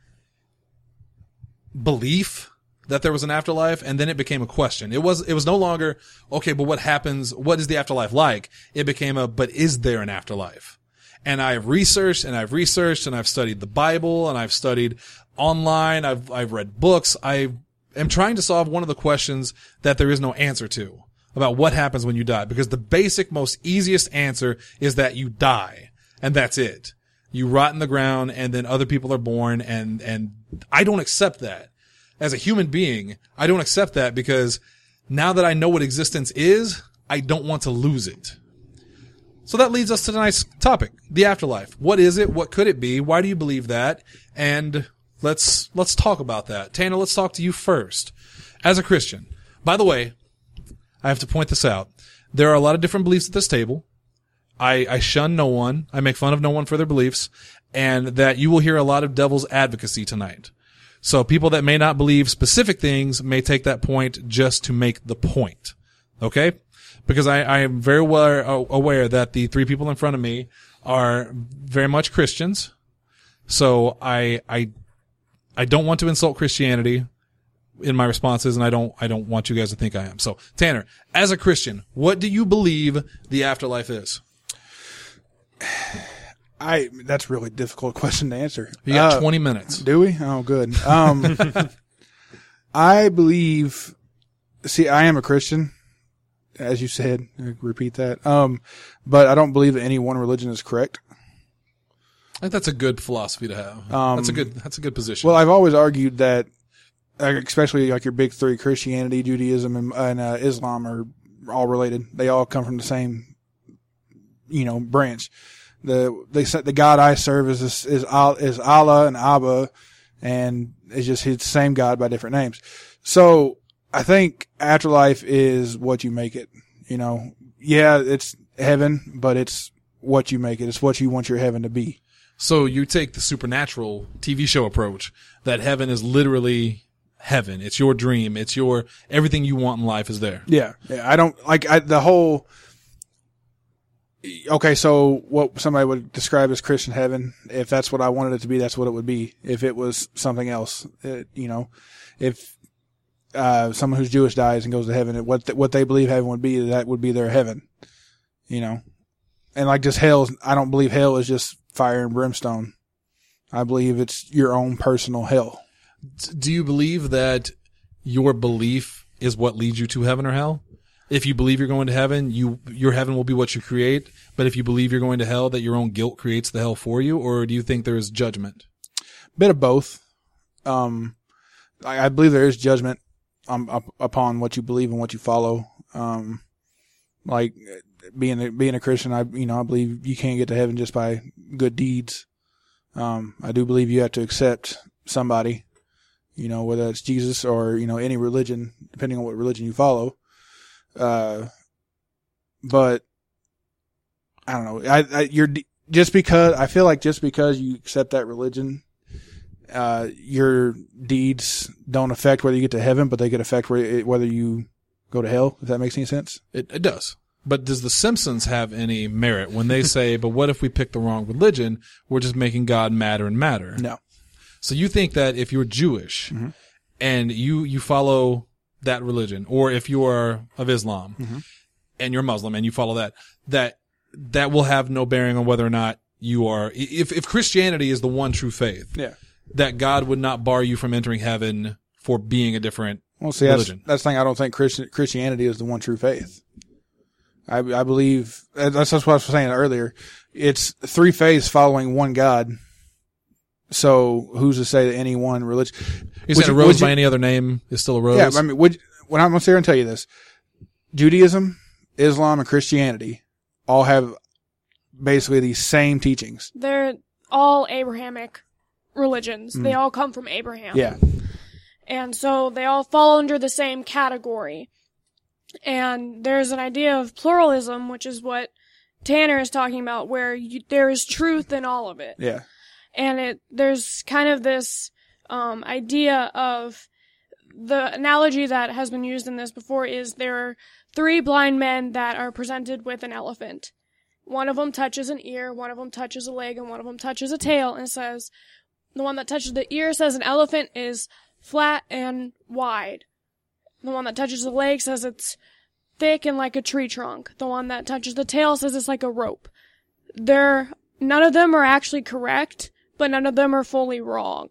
belief that there was an afterlife, and then it became a question. It was, it was no longer, okay, but what happens, what is the afterlife like? It became a, but is there an afterlife? And I've researched, and I've researched, and I've studied the Bible, and I've studied online, I've, I've read books, I am trying to solve one of the questions that there is no answer to, about what happens when you die. Because the basic, most easiest answer is that you die, and that's it. You rot in the ground, and then other people are born, and, and I don't accept that. As a human being, I don't accept that, because now that I know what existence is, I don't want to lose it. So that leads us to tonight's topic, the afterlife. What is it? What could it be? Why do you believe that? And let's, let's talk about that. Tanner, let's talk to you first. As a Christian, By the way, I have to point this out. There are a lot of different beliefs at this table. I, I shun no one. I make fun of no one for their beliefs, and that you will hear a lot of devil's advocacy tonight. So people that may not believe specific things may take that point just to make the point. Okay? Because I, I am very well aware that the three people in front of me are very much Christians. So I, I, I don't want to insult Christianity in my responses, and I don't, I don't want you guys to think I am. So, Tanner, as a Christian, what do you believe the afterlife is? I, that's a really difficult question to answer. You got uh, twenty minutes. Do we? Oh, good. Um, I believe, see, I am a Christian, as you said, I repeat that. Um, but I don't believe that any one religion is correct. I think that's a good philosophy to have. Um, that's a good, that's a good position. Well, I've always argued that, especially like your big three, Christianity, Judaism, and, and uh, Islam are all related. They all come from the same, you know, branch. The they said the God I serve is is is Allah and Abba, and it's just his same God by different names. So I think afterlife is what you make it. You know, yeah, it's heaven, but it's what you make it. It's what you want your heaven to be. So you take the Supernatural T V show approach that heaven is literally heaven. It's your dream. It's your everything you want in life is there. Yeah, yeah. I don't like I, the whole. Okay, so what somebody would describe as Christian heaven, if that's what I wanted it to be, that's what it would be. If it was something else, it, you know, if uh someone who's Jewish dies and goes to heaven, what th- what they believe heaven would be, that would be their heaven, you know. And like just hell, I don't believe hell is just fire and brimstone. I believe it's your own personal hell. Do you believe that your belief is what leads you to heaven or hell? If you believe you're going to heaven, you your heaven will be what you create. But if you believe you're going to hell, that your own guilt creates the hell for you, or do you think there is judgment? Bit of both. Um, I, I believe there is judgment um, up, upon what you believe and what you follow. Um, like being a, being a Christian, I you know I believe you can't get to heaven just by good deeds. Um, I do believe you have to accept somebody, you know, whether it's Jesus or you know any religion, depending on what religion you follow. Uh, but I don't know. I, I, you're just because I feel like just because you accept that religion, uh, your deeds don't affect whether you get to heaven, but they could affect whether you go to hell. If that makes any sense. It, it does. But does the Simpsons have any merit when they say, but what if we pick the wrong religion? We're just making God madder and madder. No. So you think that if you're Jewish mm-hmm. and you, you follow that religion, or if you are of Islam mm-hmm. and you're Muslim and you follow that, that, that will have no bearing on whether or not you are, if, if Christianity is the one true faith, yeah, that God would not bar you from entering heaven for being a different well, see, religion. That's, that's the thing. I don't think Christian, Christianity is the one true faith. I, I believe, that's, that's what I was saying earlier. It's three faiths following one God. So who's to say that any one religion? You said a rose by any other name is still a rose? Yeah, I mean, would, when I'm going to sit here and tell you this, Judaism, Islam, and Christianity all have basically these same teachings. They're all Abrahamic religions. Mm. They all come from Abraham. Yeah. And so they all fall under the same category. And there's an idea of pluralism, which is what Tanner is talking about, where you, there is truth in all of it. Yeah. And it, there's kind of this, um, idea of the analogy that has been used in this before is there are three blind men that are presented with an elephant. One of them touches an ear, one of them touches a leg, and one of them touches a tail, and says, the one that touches the ear says an elephant is flat and wide. The one that touches the leg says it's thick and like a tree trunk. The one that touches the tail says it's like a rope. They're, none of them are actually correct, but none of them are fully wrong.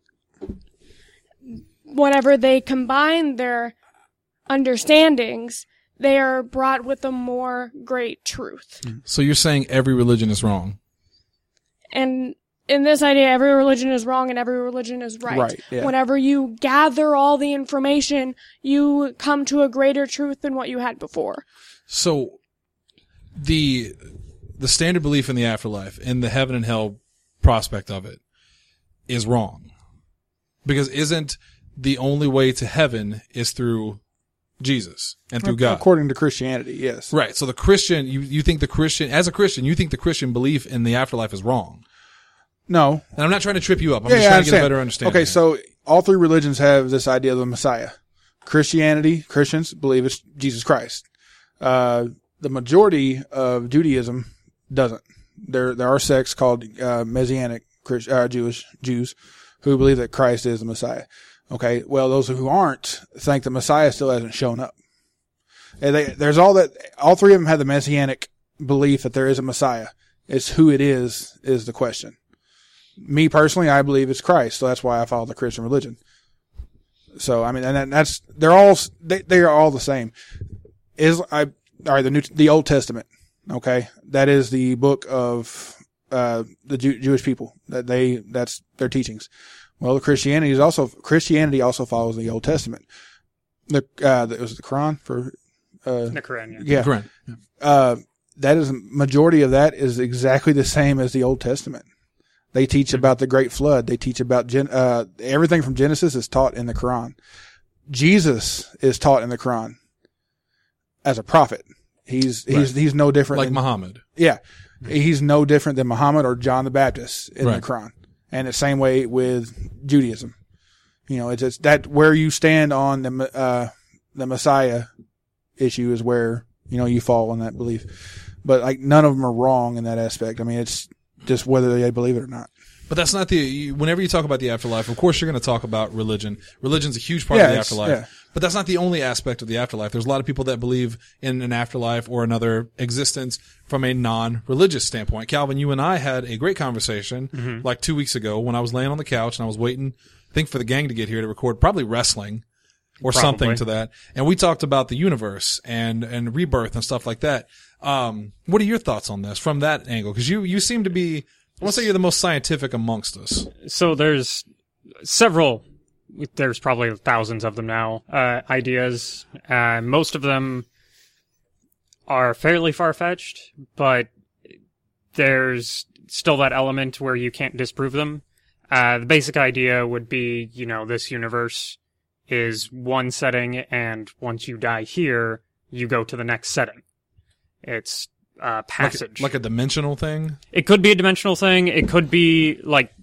Whenever they combine their understandings, they are brought with a more great truth. So you're saying every religion is wrong? And in this idea, every religion is wrong and every religion is right. Right, yeah. Whenever you gather all the information, you come to a greater truth than what you had before. So the the standard belief in the afterlife and the heaven and hell prospect of it is wrong. Because isn't the only way to heaven is through Jesus and through God. According to Christianity, yes. Right. So the Christian, you, you think the Christian, as a Christian, you think the Christian belief in the afterlife is wrong. No. And I'm not trying to trip you up. I'm yeah, just yeah, trying I to get a better understanding. Okay, so all three religions have this idea of the Messiah. Christianity, Christians believe it's Jesus Christ. Uh, the majority of Judaism doesn't. There, there are sects called, uh, Messianic Christ, uh, Jewish, Jews who believe that Christ is the Messiah. Okay. Well, those who aren't think the Messiah still hasn't shown up. And they, there's all that, all three of them have the Messianic belief that there is a Messiah. It's who it is, is the question. Me personally, I believe it's Christ. So that's why I follow the Christian religion. So, I mean, and that's, they're all, they, they are all the same. Is, I, all right, the New, the Old Testament. Okay. That is the book of, uh, the Jew, Jewish people that they, that's their teachings. Well, the Christianity is also, Christianity also follows the Old Testament. The, uh, the, was it the Quran for, uh, The Quran, yeah. yeah. Quran. Yeah. Uh, that is, majority of that is exactly the same as the Old Testament. They teach about the Great Flood. They teach about, gen, uh, everything from Genesis is taught in the Quran. Jesus is taught in the Quran as a prophet. He's, he's, Right. he's no different Like than, Muhammad. yeah. He's no different than Muhammad or John the Baptist in Right. the Quran. And the same way with Judaism. You know, it's, it's that where you stand on the, uh, the Messiah issue is where, you know, you fall in that belief. But like none of them are wrong in that aspect. I mean, it's just whether they believe it or not. But that's not the, you, whenever you talk about the afterlife, of course you're going to talk about religion. Religion's a huge part Yeah, of the it's- afterlife. yeah. But that's not the only aspect of the afterlife. There's a lot of people that believe in an afterlife or another existence from a non-religious standpoint. Calvin, you and I had a great conversation Mm-hmm. like two weeks ago when I was laying on the couch and I was waiting, I think, for the gang to get here to record probably wrestling or Probably. something to that. And we talked about the universe and, and rebirth and stuff like that. Um, what are your thoughts on this from that angle? Cause you, you seem to be, I want to say you're the most scientific amongst us. So there's several, there's probably thousands of them now, uh, ideas. Uh, most of them are fairly far-fetched, but there's still that element where you can't disprove them. Uh, the basic idea would be, you know, this universe is one setting, and once you die here, you go to the next setting. It's uh, passage. Like a, like a dimensional thing? It could be a dimensional thing. It could be like,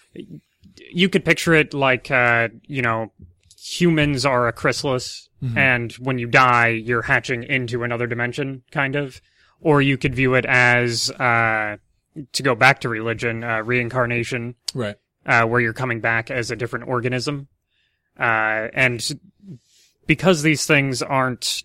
you could picture it like, uh, you know, humans are a chrysalis, Mhm. and when you die, you're hatching into another dimension, kind of. Or you could view it as, uh, to go back to religion, uh, reincarnation, Right. uh, where you're coming back as a different organism. Uh, and because these things aren't,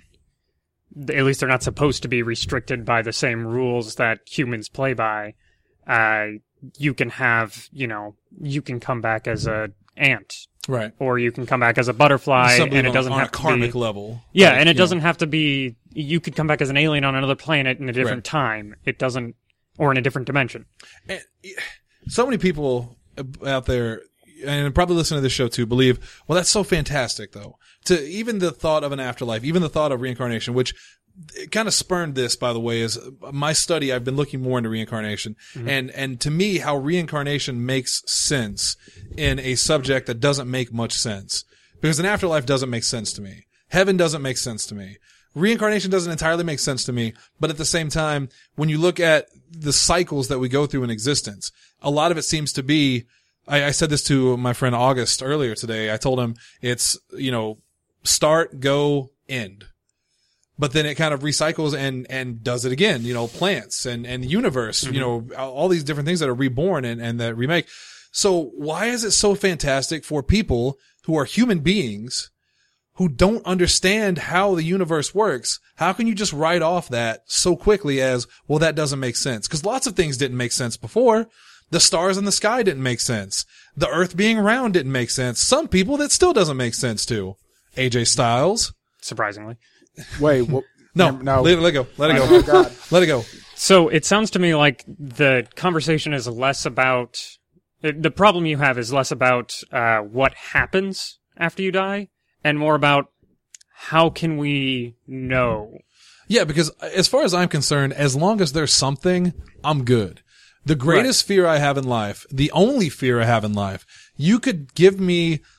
at least they're not supposed to be restricted by the same rules that humans play by, uh, you can have, you know, you can come back as a ant, Right. or you can come back as a butterfly, Somebody and it on- doesn't on have a karmic to be, level. yeah, Like, and it you know. doesn't have to be, you could come back as an alien on another planet in a different Right. time. It doesn't, or in a different dimension. And so many people out there, and probably listening to this show too, believe, well, that's so fantastic though. To even the thought of an afterlife, even the thought of reincarnation, which it kind of spurned this, by the way, is my study. I've been looking more into reincarnation, Mm-hmm. and and to me, how reincarnation makes sense in a subject that doesn't make much sense, because an afterlife doesn't make sense to me. Heaven doesn't make sense to me. Reincarnation doesn't entirely make sense to me, but at the same time, when you look at the cycles that we go through in existence, a lot of it seems to be, I, I said this to my friend August earlier today. I told him it's, you know, start, go, end. But then it kind of recycles and, and does it again, you know, plants and, and the universe, Mm-hmm. you know, all these different things that are reborn and, and that remake. So why is it so fantastic for people who are human beings who don't understand how the universe works? How can you just write off that so quickly as, well, that doesn't make sense? Because lots of things didn't make sense before. The stars in the sky didn't make sense. The earth being round didn't make sense. Some people that still doesn't make sense to. A J Styles. Surprisingly. Wait, what? No, no. Let, let it go. Let it Oh go. my God. Let it go. So it sounds to me like the conversation is less about, the problem you have is less about uh, what happens after you die, and more about how can we know. Yeah, because as far as I'm concerned, as long as there's something, I'm good. The greatest fear I have in life, the only fear I have in life, you could give me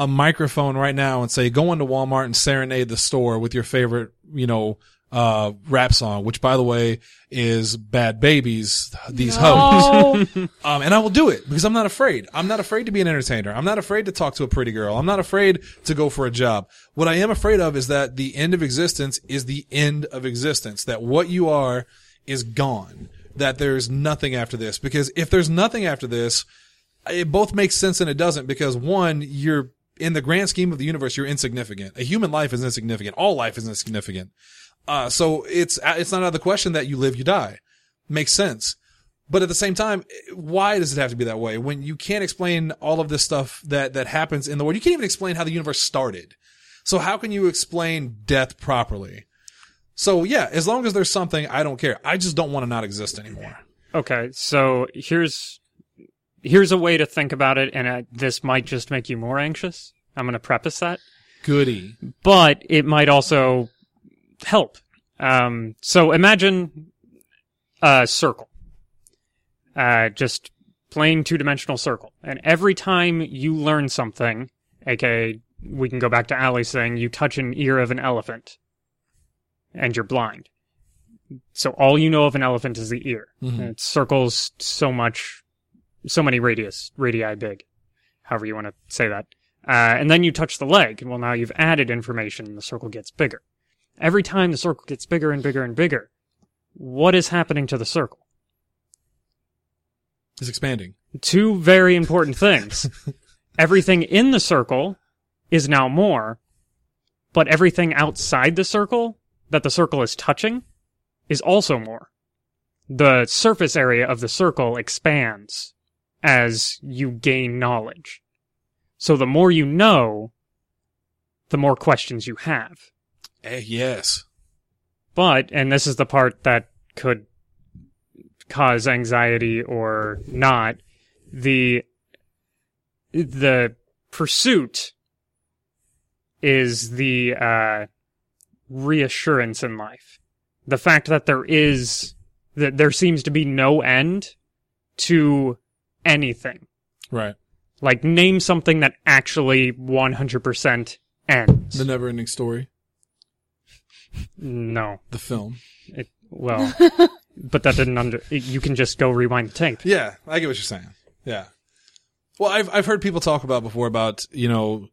a microphone right now and say, go into Walmart and serenade the store with your favorite, you know, uh, rap song, which by the way is Bad Babies, These No. Hoes. Um, and I will do it because I'm not afraid. I'm not afraid to be an entertainer. I'm not afraid to talk to a pretty girl. I'm not afraid to go for a job. What I am afraid of is that the end of existence is the end of existence, that what you are is gone, that there's nothing after this. Because if there's nothing after this, it both makes sense and it doesn't, because one, you're, in the grand scheme of the universe, you're insignificant. A human life is insignificant. All life is insignificant. Uh, so it's, it's not out of the question that you live, you die. Makes sense. But at the same time, why does it have to be that way? When you can't explain all of this stuff that, that happens in the world, you can't even explain how the universe started. So how can you explain death properly? So yeah, as long as there's something, I don't care. I just don't want to not exist anymore. Okay, so here's here's a way to think about it, and uh, this might just make you more anxious. I'm going to preface that. Goody. But it might also help. Um, so imagine a circle. Uh, just plain two-dimensional circle. And every time you learn something, aka we can go back to Ali saying you touch an ear of an elephant and you're blind. So all you know of an elephant is the ear. Mm-hmm. And it circles so much, so many radius, radii big, however you want to say that. Uh, and then you touch the leg. Well, now you've added information and the circle gets bigger. Every time the circle gets bigger and bigger and bigger, what is happening to the circle? It's expanding. Two very important things. Everything in the circle is now more, but everything outside the circle that the circle is touching is also more. The surface area of the circle expands as you gain knowledge. So the more you know, the more questions you have. Eh, yes. But, and this is the part that could cause anxiety or not, the the pursuit is the uh, reassurance in life. The fact that there is, that there seems to be no end to anything. Right. Like, name something that actually one hundred percent ends. The Never-Ending Story. No. The film. It, well, but that didn't under, you can just go rewind the tape. Yeah, I get what you're saying. Yeah. Well, I've I've heard people talk about before about, you know,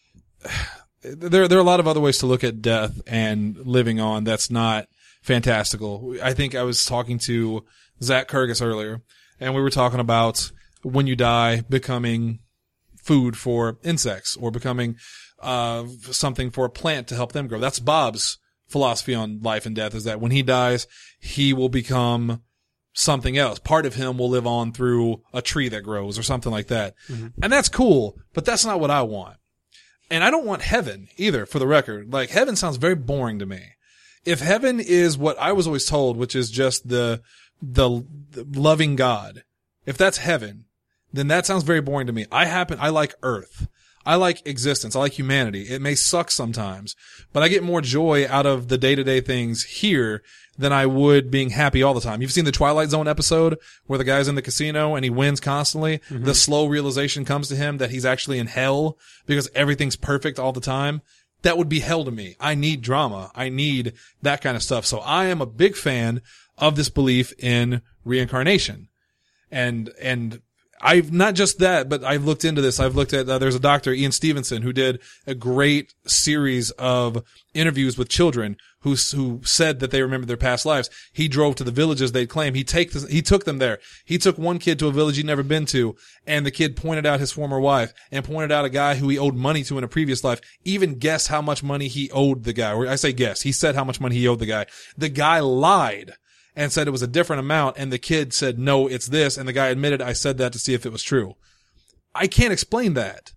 there there are a lot of other ways to look at death and living on that's not fantastical. I think I was talking to Zach Kurgis earlier, and we were talking about when you die becoming food for insects or becoming uh something for a plant to help them grow. That's Bob's philosophy on life and death, is that when he dies, he will become something else. Part of him will live on through a tree that grows or something like that. Mm-hmm. And that's cool, but that's not what I want. And I don't want heaven either, for the record. Like, heaven sounds very boring to me. If heaven is what I was always told, which is just the, the, the loving God, if that's heaven, then that sounds very boring to me. I happen, I like earth. I like existence. I like humanity. It may suck sometimes, but I get more joy out of the day-to-day things here than I would being happy all the time. You've seen the Twilight Zone episode where the guy's in the casino and he wins constantly. Mm-hmm. The slow realization comes to him that he's actually in hell because everything's perfect all the time. That would be hell to me. I need drama. I need that kind of stuff. So I am a big fan of this belief in reincarnation. And, and, I've not just that, but I've looked into this. I've looked at, uh, there's a doctor, Ian Stevenson, who did a great series of interviews with children who, who said that they remembered their past lives. He drove to the villages they'd claim. He take, he took them there. He took one kid to a village he'd never been to, and the kid pointed out his former wife and pointed out a guy who he owed money to in a previous life, even guessed how much money he owed the guy. Or I say guess. He said how much money he owed the guy. The guy lied and said it was a different amount, and the kid said, no, it's this, and the guy admitted, I said that to see if it was true. I can't explain that.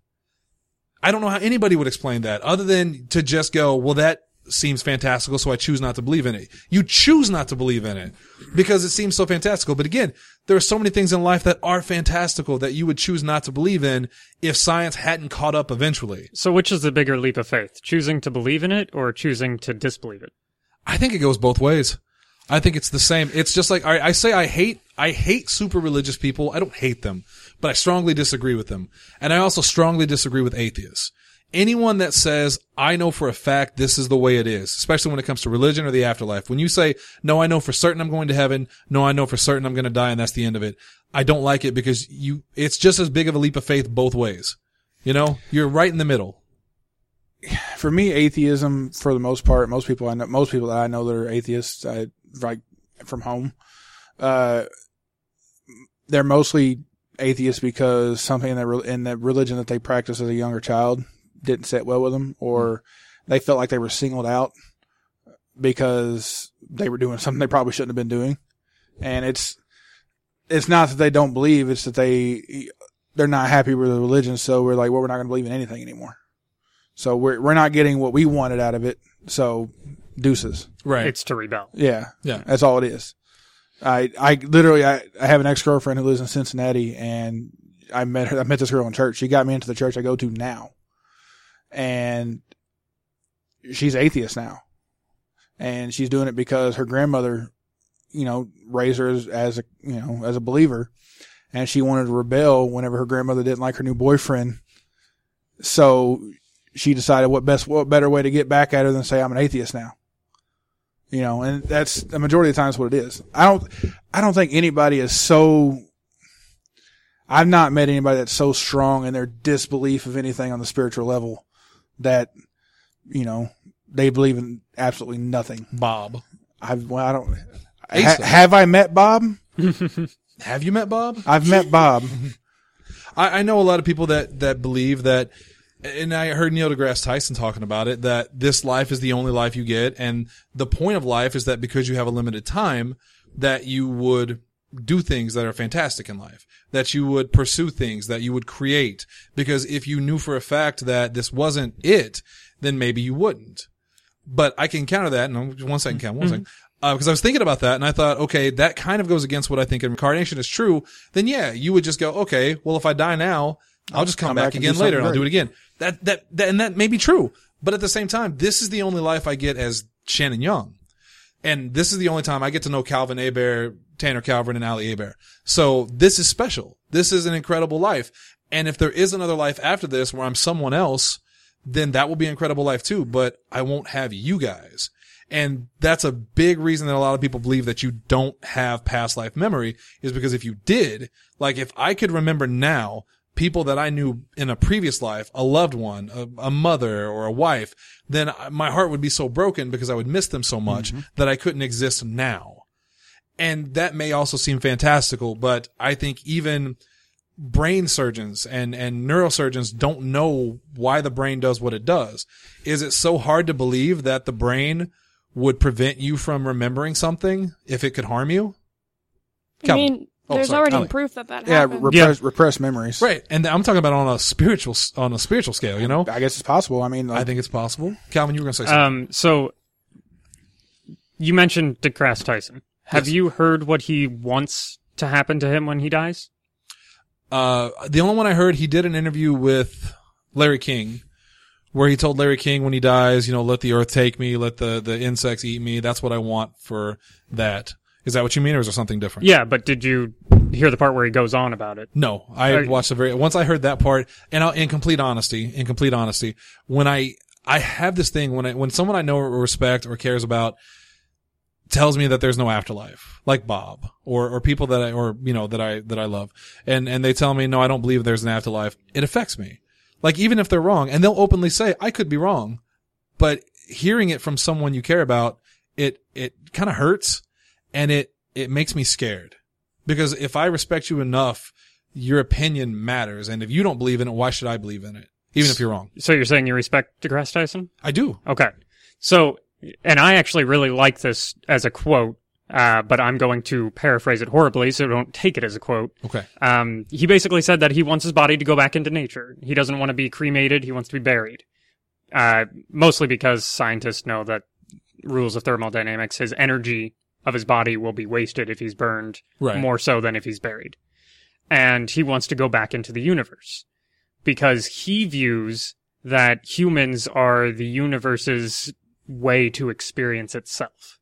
I don't know how anybody would explain that, other than to just go, well, that seems fantastical, so I choose not to believe in it. You choose not to believe in it, because it seems so fantastical. But again, there are so many things in life that are fantastical that you would choose not to believe in if science hadn't caught up eventually. So which is the bigger leap of faith? Choosing to believe in it or choosing to disbelieve it? I think it goes both ways. I think it's the same. It's just like, I, I say I hate, I hate super religious people. I don't hate them, but I strongly disagree with them. And I also strongly disagree with atheists. anyone that says, I know for a fact this is the way it is, especially when it comes to religion or the afterlife. When you say, no, I know for certain I'm going to heaven. No, I know for certain I'm going to die, and that's the end of it. I don't like it because you, it's just as big of a leap of faith both ways. You know, you're right in the middle. For me, atheism, for the most part, most people I know, most people that I know that are atheists, I, like from home, uh, they're mostly atheists because something in that, re- in that religion that they practiced as a younger child didn't sit well with them, or they felt like they were singled out because they were doing something they probably shouldn't have been doing. And it's, it's not that they don't believe, it's that they, they're not happy with the religion. So we're like, well, we're not going to believe in anything anymore. So we're, we're not getting what we wanted out of it. So deuces. Right. It's to rebel. Yeah. Yeah. That's all it is. I, I literally, I, I have an ex-girlfriend who lives in Cincinnati, and I met her, I met this girl in church. She got me into the church I go to now. And she's atheist now. And she's doing it because her grandmother, you know, raised her as, as a, you know, as a believer. And she wanted to rebel whenever her grandmother didn't like her new boyfriend. So she decided what best, what better way to get back at her than say, I'm an atheist now. You know, and that's the majority of the times what it is. I don't, I don't think anybody is so, I've not met anybody that's so strong in their disbelief of anything on the spiritual level that, you know, they believe in absolutely nothing. Bob. I've, well, I don't, ha, have I met Bob? Have you met Bob? I've met Bob. I, I know a lot of people that, that believe that, and I heard Neil deGrasse Tyson talking about it, that this life is the only life you get. And the point of life is that because you have a limited time, that you would do things that are fantastic in life, that you would pursue things, that you would create. Because if you knew for a fact that this wasn't it, then maybe you wouldn't. But I can counter that. No, one second, Cam, one mm-hmm. second. Uh, because I was thinking about that and I thought, okay, that kind of goes against what I think incarnation is true. Then yeah, you would just go, okay, well, if I die now, I'll just come, come back, back again later and I'll do it again. That, that, that, and that may be true. But at the same time, this is the only life I get as Shannon Young. And this is the only time I get to know Calvin Hebert, Tanner Calvin, and Ali Hebert. So this is special. This is an incredible life. And if there is another life after this where I'm someone else, then that will be an incredible life too. But I won't have you guys. And that's a big reason that a lot of people believe that you don't have past life memory, is because if you did, like if I could remember now people that I knew in a previous life, a loved one, a, a mother or a wife, then my heart would be so broken because I would miss them so much mm-hmm. that I couldn't exist now. And that may also seem fantastical, but I think even brain surgeons and, and neurosurgeons don't know why the brain does what it does. Is it so hard to believe that the brain would prevent you from remembering something if it could harm you? I Calvin. mean, there's oh, already Ali. proof that that yeah, happened. Repress, yeah, repressed memories. Right, and I'm talking about on a spiritual on a spiritual scale. You know, I guess it's possible. I mean, like, I think it's possible. Calvin, you were going to say something. Um, so you mentioned DeGrasse Tyson. Have yes. you heard what he wants to happen to him when he dies? Uh, the only one I heard, he did an interview with Larry King, where he told Larry King when he dies, you know, let the earth take me, let the, the insects eat me. That's what I want for that. Is that what you mean, or is there something different? Yeah, but did you hear the part where he goes on about it? No, I Are, watched the very, once I heard that part, and I'll, in complete honesty, in complete honesty, when I, I have this thing, when I, when someone I know or respect or cares about tells me that there's no afterlife, like Bob, or, or people that I, or, you know, that I, that I love, and, and they tell me, no, I don't believe there's an afterlife, it affects me. Like, even if they're wrong, and they'll openly say, I could be wrong, but hearing it from someone you care about, it, it kind of hurts, and it, it makes me scared. Because if I respect you enough, your opinion matters, and if you don't believe in it, why should I believe in it? Even if you're wrong. So you're saying you respect DeGrasse Tyson? I do. Okay. So, and I actually really like this as a quote, uh, but I'm going to paraphrase it horribly, so don't take it as a quote. Okay. Um, he basically said that he wants his body to go back into nature. He doesn't want to be cremated, he wants to be buried. Uh, mostly because scientists know that rules of thermodynamics, his energy of his body will be wasted if he's burned, right, more so than if he's buried. And he wants to go back into the universe because he views that humans are the universe's way to experience itself.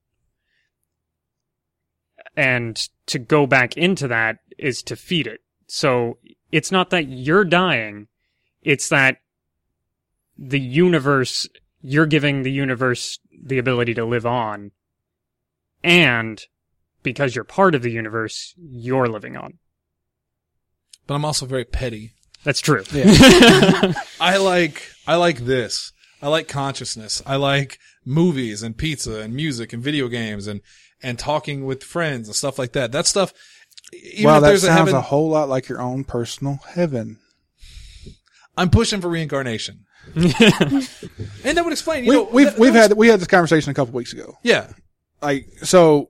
And to go back into that is to feed it. So it's not that you're dying, it's that the universe, you're giving the universe the ability to live on, and because you're part of the universe, you're living on. But I'm also very petty. That's true. Yeah. I like I like this. I like consciousness. I like movies and pizza and music and video games and and talking with friends and stuff like that. That stuff. Even Well, if that there's sounds a heaven, a whole lot like your own personal heaven. I'm pushing for reincarnation. And that would explain. You We, know, we've that- we've that was- had we had this conversation a couple weeks ago. yeah. Like so,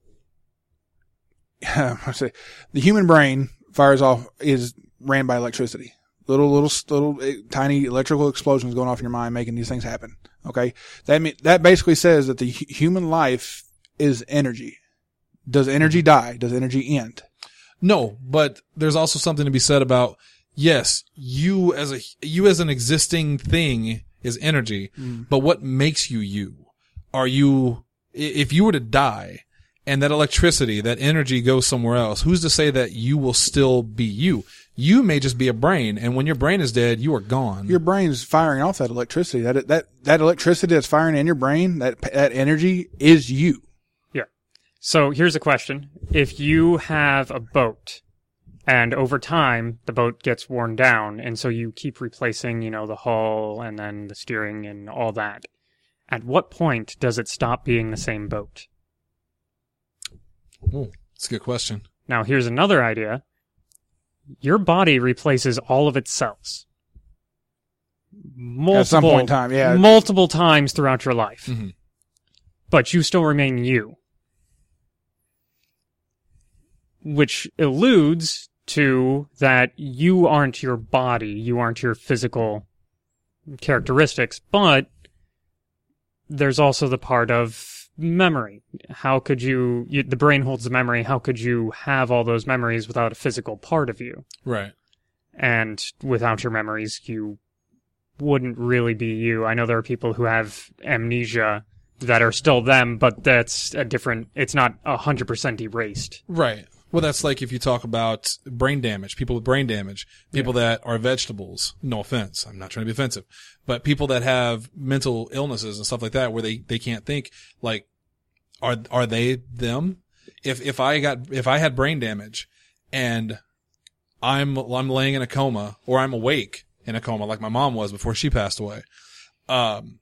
I say the human brain fires off is ran by electricity. Little little little eh, tiny electrical explosions going off in your mind, making these things happen. Okay, that mean, that basically says that the hu- human life is energy. Does energy die? Does energy end? No, but there's also something to be said about, yes, you as a, you as an existing thing is energy, Mm. but what makes you you? Are you, i- if you were to die and that electricity, that energy goes somewhere else, who's to say that you will still be you? You may just be a brain, and when your brain is dead, you are gone. Your brain's firing off that electricity. That that that electricity that's firing in your brain, that that energy is you. So here's a question. If you have a boat and over time the boat gets worn down and so you keep replacing, you know, the hull and then the steering and all that, at what point does it stop being the same boat? Oh, that's a good question. Now here's another idea. Your body replaces all of its cells. Multiple, At some point in time, yeah. Multiple times throughout your life. Mhm. But you still remain you. Which alludes to that you aren't your body, you aren't your physical characteristics, but there's also the part of memory. How could you, you, the brain holds the memory, how could you have all those memories without a physical part of you? Right. And without your memories, you wouldn't really be you. I know there are people who have amnesia that are still them, but that's a different, it's not one hundred percent erased. Right. Well, that's like if you talk about brain damage, people with brain damage, people that are vegetables. No offense. I'm not trying to be offensive, but people that have mental illnesses and stuff like that where they, they can't think, like, are, are they them? If, if I got, if I had brain damage and I'm, I'm laying in a coma or I'm awake in a coma like my mom was before she passed away, um,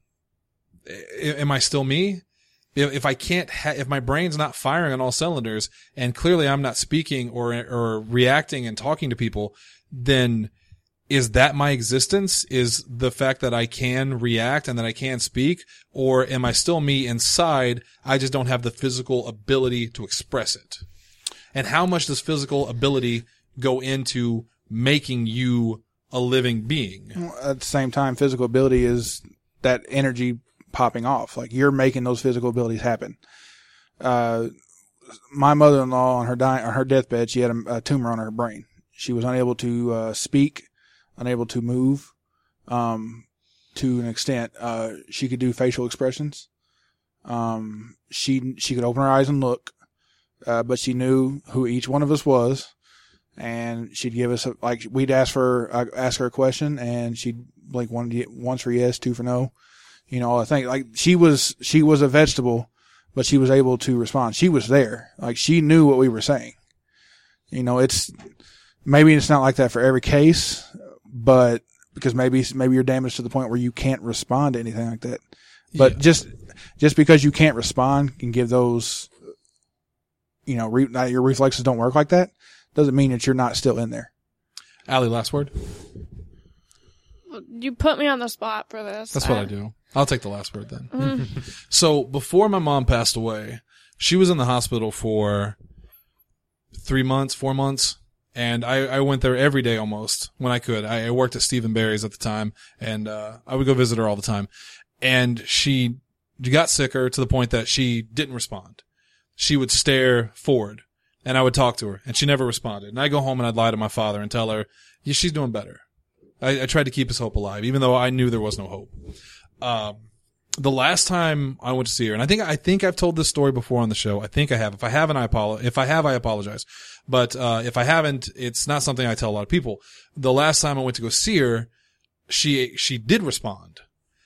am I still me? If I can't, ha- if my brain's not firing on all cylinders, and clearly I'm not speaking or or reacting and talking to people, then is that my existence? Is the fact that I can react and that I can speak, or am I still me inside? I just don't have the physical ability to express it. And how much does physical ability go into making you a living being? At the same time, physical ability is that energy popping off. Like you're making those physical abilities happen. Uh, my mother-in-law on her dying, on her deathbed, she had a, a tumor on her brain. She was unable to uh, speak, unable to move. Um, to an extent, uh, she could do facial expressions. Um, she she could open her eyes and look, uh, but she knew who each one of us was, and she'd give us a, like we'd ask for uh, ask her a question, and she'd blink one once for yes, two for no. You know, I think like she was, she was a vegetable, but she was able to respond. She was there. Like she knew what we were saying. You know, it's, maybe it's not like that for every case, but because maybe, maybe you're damaged to the point where you can't respond to anything like that. But Yeah. just, just because you can't respond can give those, you know, re, your reflexes don't work like that doesn't mean that you're not still in there. Allie, last word? You put me on the spot for this. That's what I do. I'll take the last word then. So before my mom passed away, she was in the hospital for three months, four months. And I, I went there every day almost when I could. I, I worked at Stephen Barry's at the time, and uh, I would go visit her all the time. And she got sicker to the point that she didn't respond. She would stare forward, and I would talk to her, and she never responded. And I'd go home and I'd lie to my father and tell her, yeah, she's doing better. I, I tried to keep his hope alive, even though I knew there was no hope. Um, the last time I went to see her, and I think I think I've told this story before on the show. I think I have. If I haven't, I apologize. If I have, I apologize. But uh, if I haven't, it's not something I tell a lot of people. The last time I went to go see her, she, she did respond,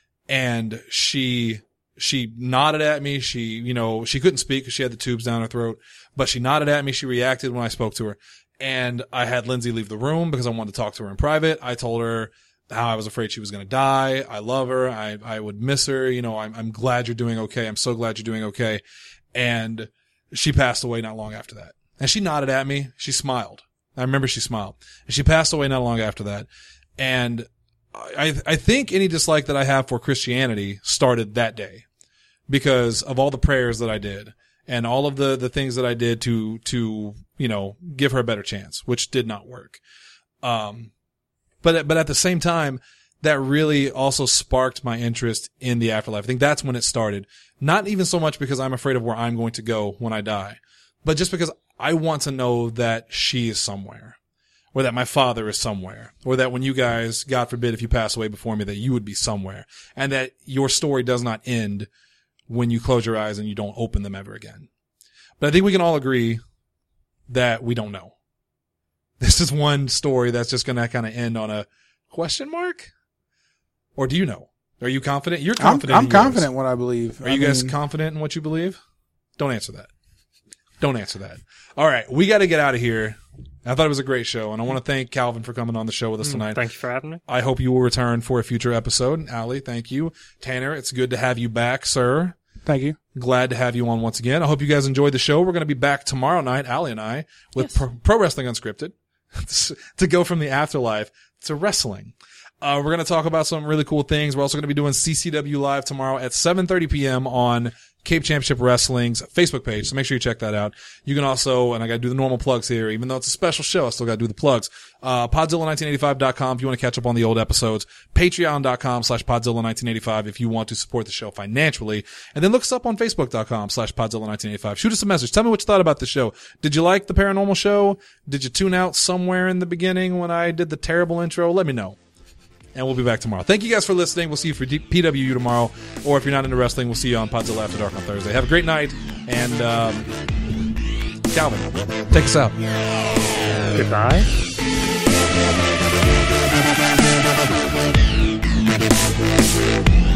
and she, she nodded at me. She, you know, she couldn't speak because she had the tubes down her throat, but she nodded at me. She reacted when I spoke to her, and I had Lindsay leave the room because I wanted to talk to her in private. I told her how I was afraid she was going to die. I love her. I, I would miss her. You know, I'm, I'm glad you're doing okay. I'm so glad you're doing okay. And she passed away not long after that. And she nodded at me. She smiled. I remember she smiled. And she passed away not long after that. And I, I think any dislike that I have for Christianity started that day because of all the prayers that I did and all of the, the things that I did to, to, you know, give her a better chance, which did not work. Um, But, but at the same time, that really also sparked my interest in the afterlife. I think that's when it started. Not even so much because I'm afraid of where I'm going to go when I die, but just because I want to know that she is somewhere, or that my father is somewhere, or that when you guys, God forbid, if you pass away before me, that you would be somewhere, and that your story does not end when you close your eyes and you don't open them ever again. But I think we can all agree that we don't know. This is one story that's just going to kind of end on a question mark? Or do you know? Are you confident? You're confident. I'm, I'm in yours. confident in what I believe. Are I you guys mean, confident in what you believe? Don't answer that. Don't answer that. All right. We got to get out of here. I thought it was a great show, and I want to thank Calvin for coming on the show with us tonight. Thank you for having me. I hope you will return for a future episode. Allie, thank you. Tanner, it's good to have you back, sir. Thank you. Glad to have you on once again. I hope you guys enjoyed the show. We're going to be back tomorrow night, Allie and I, with Yes. Pro, Pro Wrestling Unscripted to go from the afterlife to wrestling. Uh, we're going to talk about some really cool things. We're also going to be doing C C W Live tomorrow at seven thirty p.m. on Cape Championship Wrestling's Facebook page. So make sure you check that out. You can also, and I got to do the normal plugs here, even though it's a special show, I still got to do the plugs. Uh, Podzilla nineteen eighty-five dot com if you want to catch up on the old episodes. Patreon dot com slash Podzilla nineteen eighty-five if you want to support the show financially. And then look us up on Facebook dot com slash Podzilla nineteen eighty-five. Shoot us a message. Tell me what you thought about the show. Did you like the paranormal show? Did you tune out somewhere in the beginning when I did the terrible intro? Let me know. And we'll be back tomorrow. Thank you guys for listening. We'll see you for D- P W U tomorrow. Or if you're not into wrestling, we'll see you on Podzilla After Dark on Thursday. Have a great night. And, um, Calvin, take us out. Goodbye.